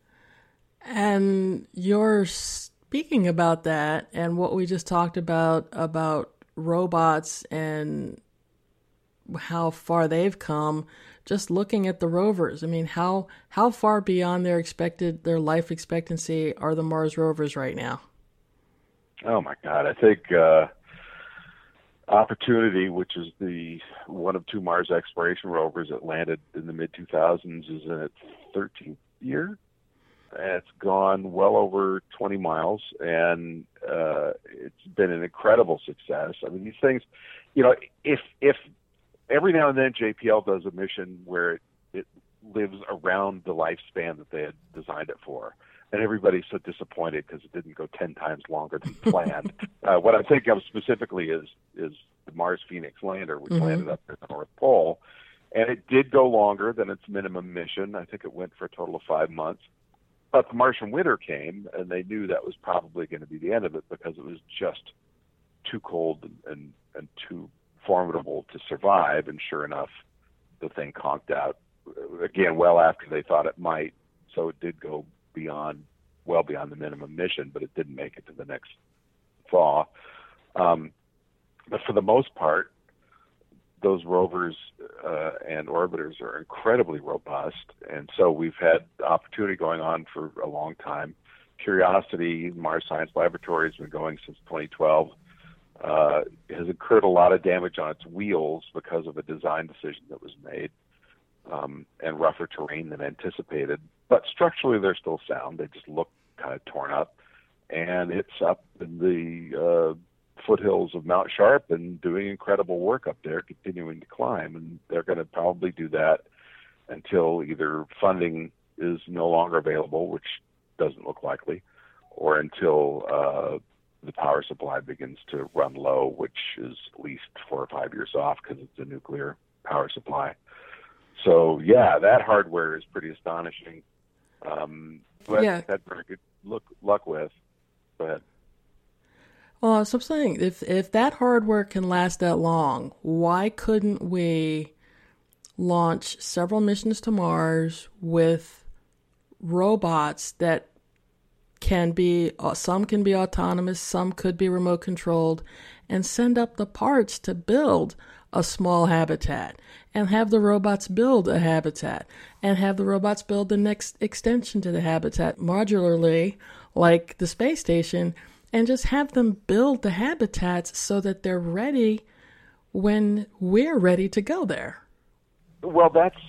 And you're speaking about that and what we just talked about robots and how far they've come, just looking at the rovers. I mean, how far beyond their life expectancy are the Mars rovers right now? Oh my God. I think Opportunity, which is the one of two Mars exploration rovers that landed in the mid-2000s, is in its 13th year. It's gone well over 20 miles, and it's been an incredible success. I mean, these things, if every now and then JPL does a mission where it lives around the lifespan that they had designed it for, and everybody's so disappointed because it didn't go 10 times longer than planned. What I'm thinking of specifically is the Mars Phoenix lander, which landed up at the North Pole, and it did go longer than its minimum mission. I think it went for a total of 5 months. But the Martian winter came, and they knew that was probably going to be the end of it because it was just too cold and too formidable to survive. And sure enough, the thing conked out, again, well after they thought it might. So it did go well beyond the minimum mission, but it didn't make it to the next thaw. But for the most part, those rovers and orbiters are incredibly robust, and so we've had Opportunity going on for a long time. Curiosity, Mars Science Laboratory, has been going since 2012. Has incurred a lot of damage on its wheels because of a design decision that was made, and rougher terrain than anticipated. But structurally, they're still sound. They just look kind of torn up, and it's up in the foothills of Mount Sharp and doing incredible work up there, continuing to climb. And they're going to probably do that until either funding is no longer available, which doesn't look likely, or until the power supply begins to run low, which is at least 4 or 5 years off because it's a nuclear power supply. So, yeah, that hardware is pretty astonishing. But had very good luck with. Go ahead. Well, so I'm saying, if that hardware can last that long, why couldn't we launch several missions to Mars with robots that can be, some can be autonomous, some could be remote controlled, and send up the parts to build a small habitat, and have the robots build a habitat, and have the robots build the next extension to the habitat modularly, like the space station, and just have them build the habitats so that they're ready when we're ready to go there. Well, that's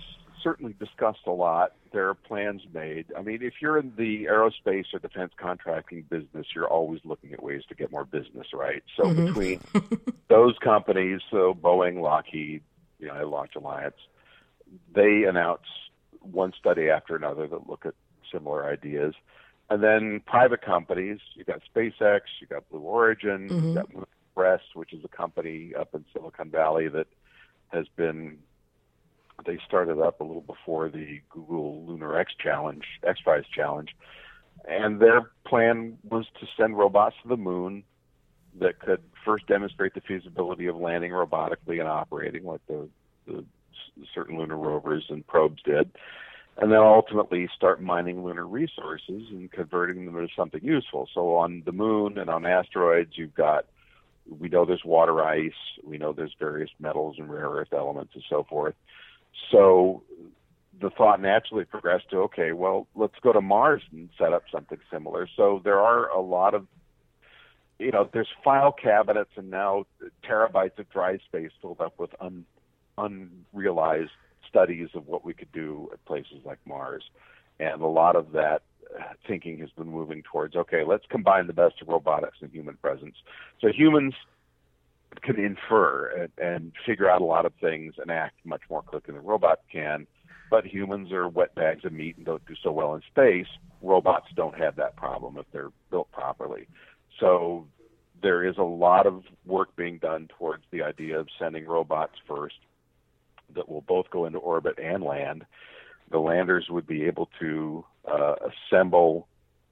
certainly discussed a lot. There are plans made. I mean, if you're in the aerospace or defense contracting business, you're always looking at ways to get more business, right? So between those companies, so Boeing, Lockheed, United Launch Alliance, they announce one study after another that look at similar ideas. And then private companies, you got SpaceX, you got Blue Origin, you got Moon Express, which is a company up in Silicon Valley that has been, they started up a little before the Google Lunar X Prize challenge. And their plan was to send robots to the moon that could first demonstrate the feasibility of landing robotically and operating like the certain lunar rovers and probes did, and then ultimately start mining lunar resources and converting them into something useful. So on the moon and on asteroids, we know there's water ice, we know there's various metals and rare earth elements and so forth. So the thought naturally progressed to, okay, well, let's go to Mars and set up something similar. So there are a lot of, there's file cabinets and now terabytes of drive space filled up with unrealized studies of what we could do at places like Mars. And a lot of that thinking has been moving towards, okay, let's combine the best of robotics and human presence. So humans can infer and figure out a lot of things and act much more quickly than robots can, but humans are wet bags of meat and don't do so well in space. Robots don't have that problem if they're built properly. So there is a lot of work being done towards the idea of sending robots first that will both go into orbit and land. The landers would be able to assemble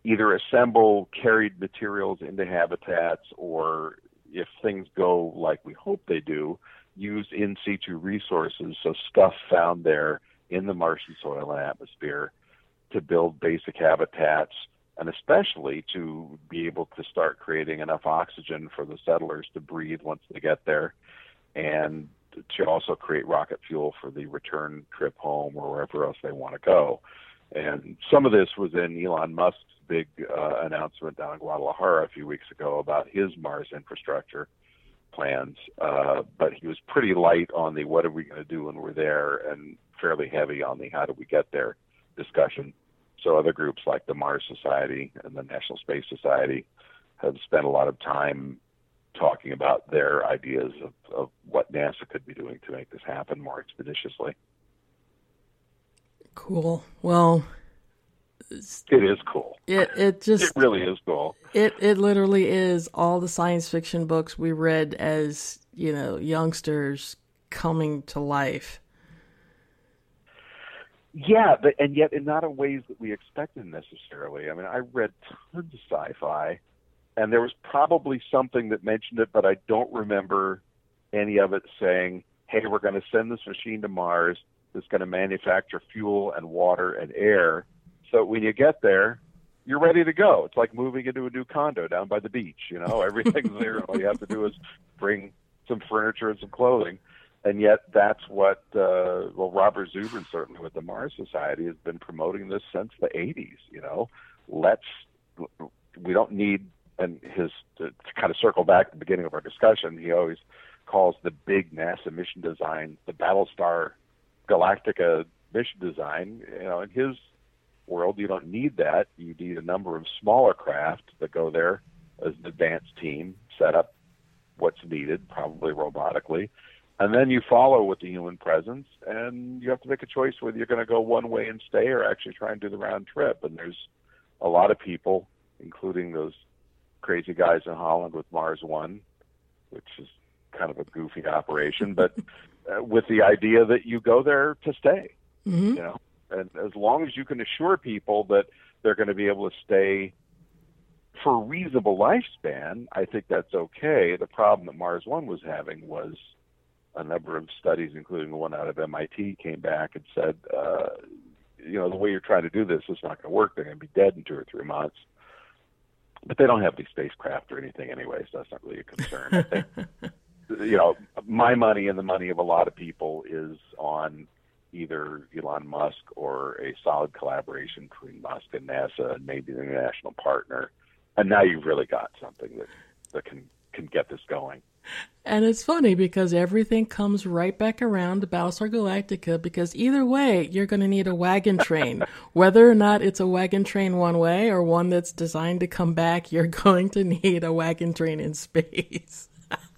carried materials into habitats, or if things go like we hope they do, use in situ resources, so stuff found there in the Martian soil and atmosphere, to build basic habitats, and especially to be able to start creating enough oxygen for the settlers to breathe once they get there, and to also create rocket fuel for the return trip home or wherever else they want to go. And some of this was in Elon Musk's big announcement down in Guadalajara a few weeks ago about his Mars infrastructure plans, but he was pretty light on the what are we going to do when we're there, and fairly heavy on the how do we get there discussion. So other groups like the Mars Society and the National Space Society have spent a lot of time talking about their ideas of what NASA could be doing to make this happen more expeditiously. Cool. Well, it is cool. It really is cool. It literally is all the science fiction books we read as, youngsters coming to life. Yeah, and yet not in ways that we expected necessarily. I mean, I read tons of sci-fi, and there was probably something that mentioned it, but I don't remember any of it saying, hey, we're going to send this machine to Mars that's going to manufacture fuel and water and air, so when you get there, you're ready to go. It's like moving into a new condo down by the beach. Everything's there. All you have to do is bring some furniture and some clothing. And yet that's what, Robert Zubrin, certainly with the Mars Society, has been promoting this since the 80s. We don't need, and to kind of circle back to the beginning of our discussion, he always calls the big NASA mission design the Battlestar Galactica mission design. In his world, you don't need that. You need a number of smaller craft that go there as an advanced team, set up what's needed, probably robotically, and then you follow with the human presence, and you have to make a choice whether you're going to go one way and stay or actually try and do the round trip. And there's a lot of people, including those crazy guys in Holland with Mars One, which is kind of a goofy operation, but with the idea that you go there to stay, and as long as you can assure people that they're going to be able to stay for a reasonable lifespan, I think that's okay. The problem that Mars One was having was a number of studies, including the one out of MIT, came back and said, the way you're trying to do this is not going to work. They're going to be dead in 2 or 3 months. But they don't have any spacecraft or anything anyway, so that's not really a concern. I think, my money and the money of a lot of people is on either Elon Musk or a solid collaboration between Musk and NASA and maybe an international partner. And now you've really got something that can can get this going. And it's funny because everything comes right back around to Battlestar Galactica, because either way, you're going to need a wagon train. Whether or not it's a wagon train one way or one that's designed to come back, you're going to need a wagon train in space.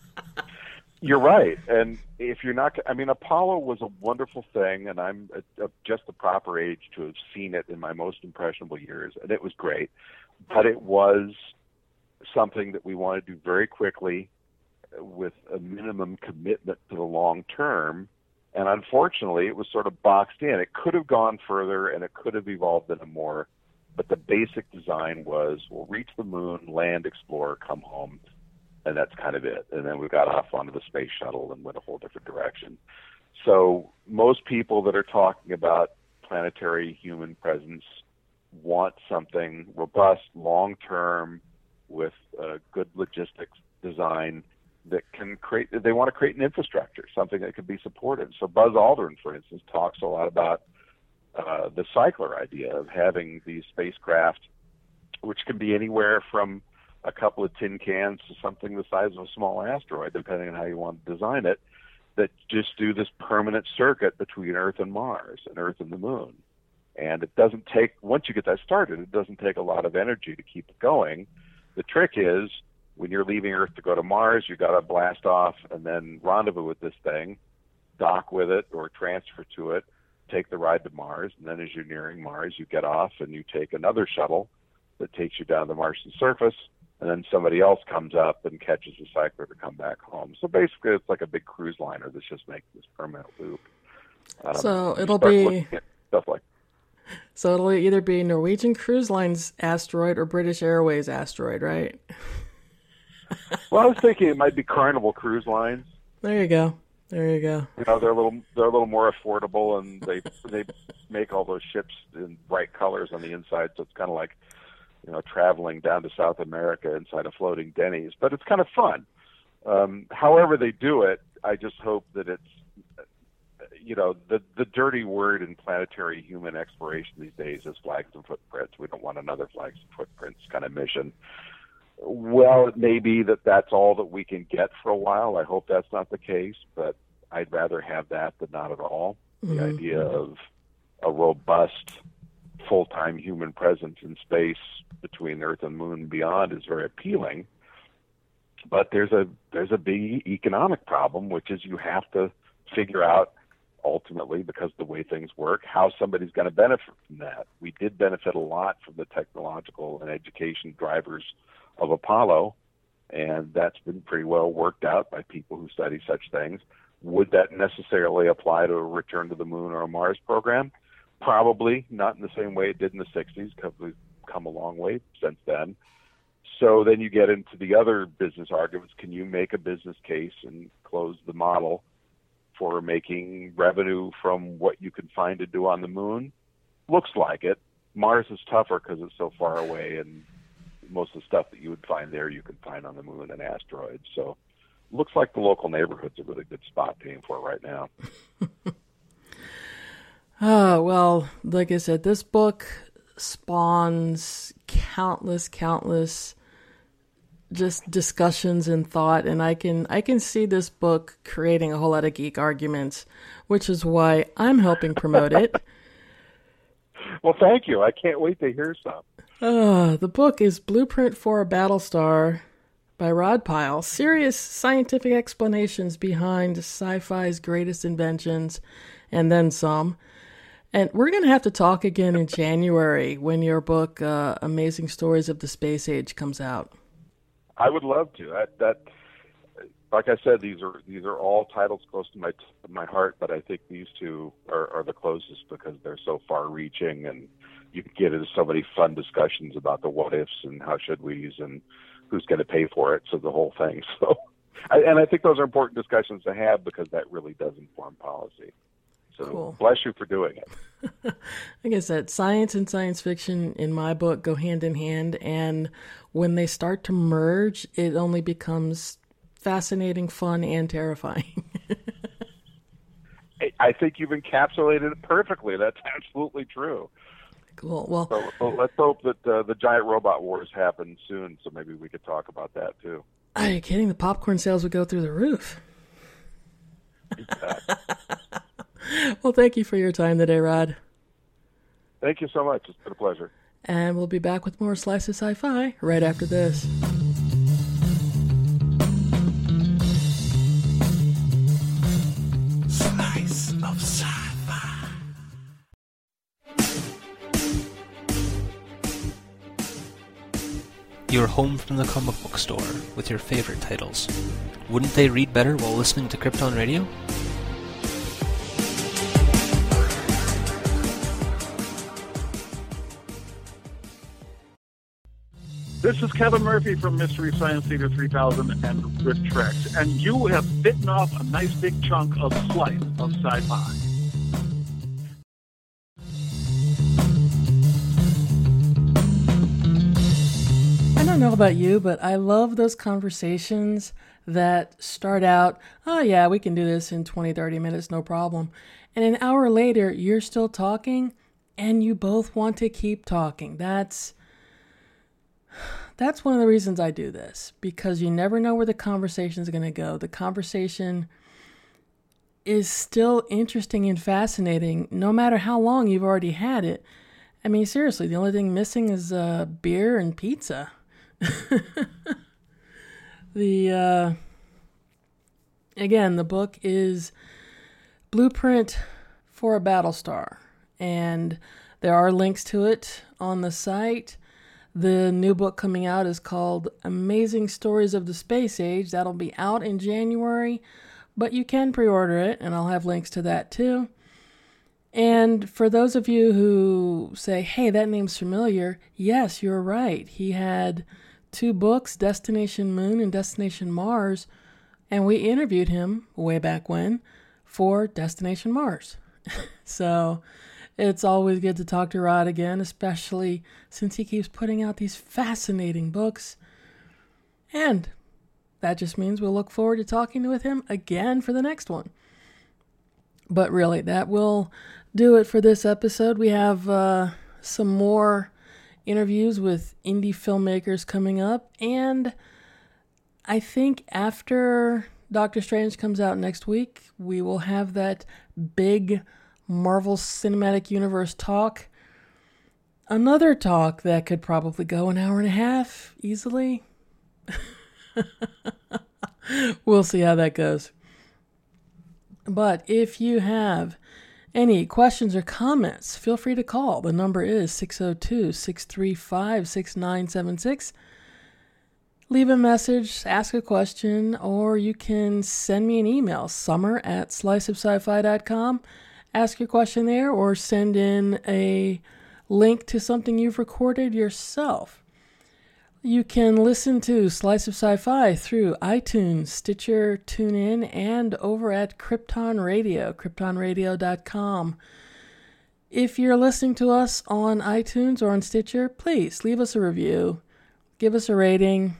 You're right. And if you're not, I mean, Apollo was a wonderful thing, and I'm just the proper age to have seen it in my most impressionable years, and it was great. But it was something that we wanted to do very quickly with a minimum commitment to the long term. And unfortunately, it was sort of boxed in. It could have gone further, and it could have evolved into more. But the basic design was, we'll reach the moon, land, explore, come home, and that's kind of it. And then we got off onto the space shuttle and went a whole different direction. So most people that are talking about planetary human presence want something robust, long-term, with good logistics design that can create, they want to create an infrastructure, something that could be supported. So Buzz Aldrin, for instance, talks a lot about the cycler idea of having these spacecraft, which can be anywhere from a couple of tin cans to something the size of a small asteroid, depending on how you want to design it, that just do this permanent circuit between Earth and Mars and Earth and the Moon. And it doesn't take, once you get that started, it doesn't take a lot of energy to keep it going. The trick is, when you're leaving Earth to go to Mars, you got to blast off and then rendezvous with this thing, dock with it or transfer to it, take the ride to Mars, and then as you're nearing Mars, you get off and you take another shuttle that takes you down to the Martian surface, and then somebody else comes up and catches the cycler to come back home. So basically, it's like a big cruise liner that's just making this permanent loop. So it'll be stuff like. So it'll either be Norwegian Cruise Line's asteroid or British Airways asteroid, right? Well, I was thinking it might be Carnival Cruise Lines. There you go. There you go. You know, they're a little more affordable, and they make all those ships in bright colors on the inside, so it's kind of like, you know, traveling down to South America inside a floating Denny's. But it's kind of fun. However they do it, I just hope that it's, you know, the dirty word in planetary human exploration these days is flags and footprints. We don't want another flags and footprints kind of mission. Well, it may be that that's all that we can get for a while. I hope that's not the case, but I'd rather have that than not at all. The idea of a robust, full-time human presence in space between Earth and Moon and beyond is very appealing. But there's a big economic problem, which is you have to figure out ultimately, because of the way things work, how somebody's going to benefit from that. We did benefit a lot from the technological and education drivers of Apollo, and that's been pretty well worked out by people who study such things. Would that necessarily apply to a return to the Moon or a Mars program? Probably not in the same way it did in the 60s, because we've come a long way since then. So then you get into the other business arguments. Can you make a business case and close the model for making revenue from what you can find to do on the Moon? Looks like it. Mars is tougher because it's so far away, and most of the stuff that you would find there you can find on the Moon and asteroids. So looks like the local neighborhood's a really good spot paying for it right now. Well, like I said, this book spawns countless just discussions and thought, and I can see this book creating a whole lot of geek arguments, which is why I'm helping promote it. Well, thank you. I can't wait to hear some. The book is Blueprint for a Battlestar by Rod Pyle. Serious scientific explanations behind sci-fi's greatest inventions, and then some. And we're going to have to talk again in January when your book, Amazing Stories of the Space Age, comes out. I would love to. That, like I said, these are all titles close to my heart, but I think these two are the closest because they're so far-reaching, and you can get into so many fun discussions about the what-ifs and how should we's and who's going to pay for it, so the whole thing. So, I think those are important discussions to have because that really does inform policy. So cool. Bless you for doing it. Like I said, science and science fiction in my book go hand in hand, and when they start to merge, it only becomes fascinating, fun, and terrifying. I think you've encapsulated it perfectly. That's absolutely true. Cool. Well, so let's hope that the giant robot wars happen soon, so maybe we could talk about that too. Are you kidding? The popcorn sales would go through the roof. Exactly. Well, thank you for your time today, Rod. Thank you so much. It's been a pleasure. And we'll be back with more Slice of Sci-Fi right after this. Slice of Sci-Fi. You're home from the comic book store with your favorite titles. Wouldn't they read better while listening to Krypton Radio? This is Kevin Murphy from Mystery Science Theater 3000 and Rick Trex, and you have bitten off a nice big chunk of Slice of Sci-Fi. I don't know about you, but I love those conversations that start out, oh yeah, we can do this in 20, 30 minutes, no problem. And an hour later, you're still talking, and you both want to keep talking. That's one of the reasons I do this, because you never know where the conversation is going to go. The conversation is still interesting and fascinating, no matter how long you've already had it. I mean, seriously, the only thing missing is beer and pizza. Again, the book is Blueprint for a Battlestar, and there are links to it on the site. The new book coming out is called Amazing Stories of the Space Age. That'll be out in January, but you can pre-order it, and I'll have links to that too. And for those of you who say, hey, that name's familiar, yes, you're right. He had 2 books, Destination Moon and Destination Mars, and we interviewed him way back when for Destination Mars. So it's always good to talk to Rod again, especially since he keeps putting out these fascinating books. And that just means we'll look forward to talking with him again for the next one. But really, that will do it for this episode. We have some more interviews with indie filmmakers coming up. And I think after Doctor Strange comes out next week, we will have that big Marvel Cinematic Universe talk. Another talk that could probably go an hour and a half easily. We'll see how that goes. But if you have any questions or comments, feel free to call. The number is 602-635-6976. Leave a message, ask a question, or you can send me an email, summer@sliceofsci-fi.com. Ask your question there, or send in a link to something you've recorded yourself. You can listen to Slice of Sci-Fi through iTunes, Stitcher, TuneIn, and over at Krypton Radio, kryptonradio.com. If you're listening to us on iTunes or on Stitcher, please leave us a review, give us a rating.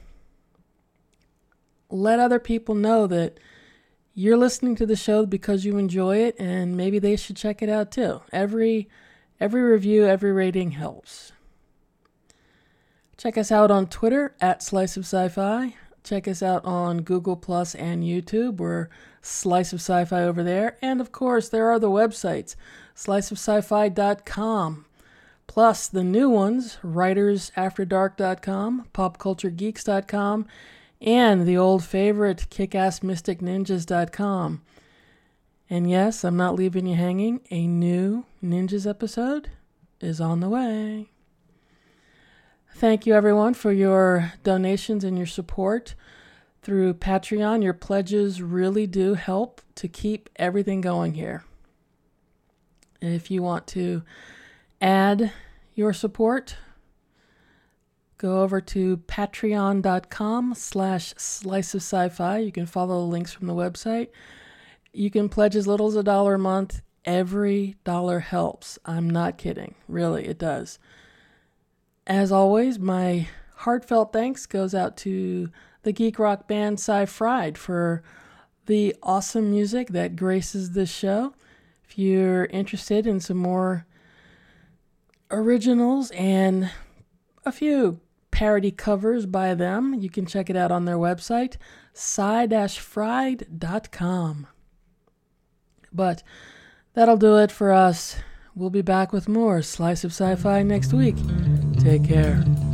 Let other people know that you're listening to the show because you enjoy it, and maybe they should check it out too. Every review, every rating helps. Check us out on Twitter @Slice of Sci-Fi. Check us out on Google Plus and YouTube. We're Slice of Sci-Fi over there. And of course, there are the websites, sliceofsci-fi.com. Plus the new ones, writersafterdark.com, popculturegeeks.com, and the old favorite, kickassmysticninjas.com. And yes, I'm not leaving you hanging. A new Ninjas episode is on the way. Thank you, everyone, for your donations and your support through Patreon. Your pledges really do help to keep everything going here. If you want to add your support, go over to patreon.com/sliceofsci-fi. You can follow the links from the website. You can pledge as little as $1 a month. Every dollar helps. I'm not kidding. Really, it does. As always, my heartfelt thanks goes out to the geek rock band Sci-Fried for the awesome music that graces this show. If you're interested in some more originals and a few parody covers by them. You can check it out on their website, sci-fried.com. But that'll do it for us. We'll be back with more Slice of Sci-Fi next week. Take care.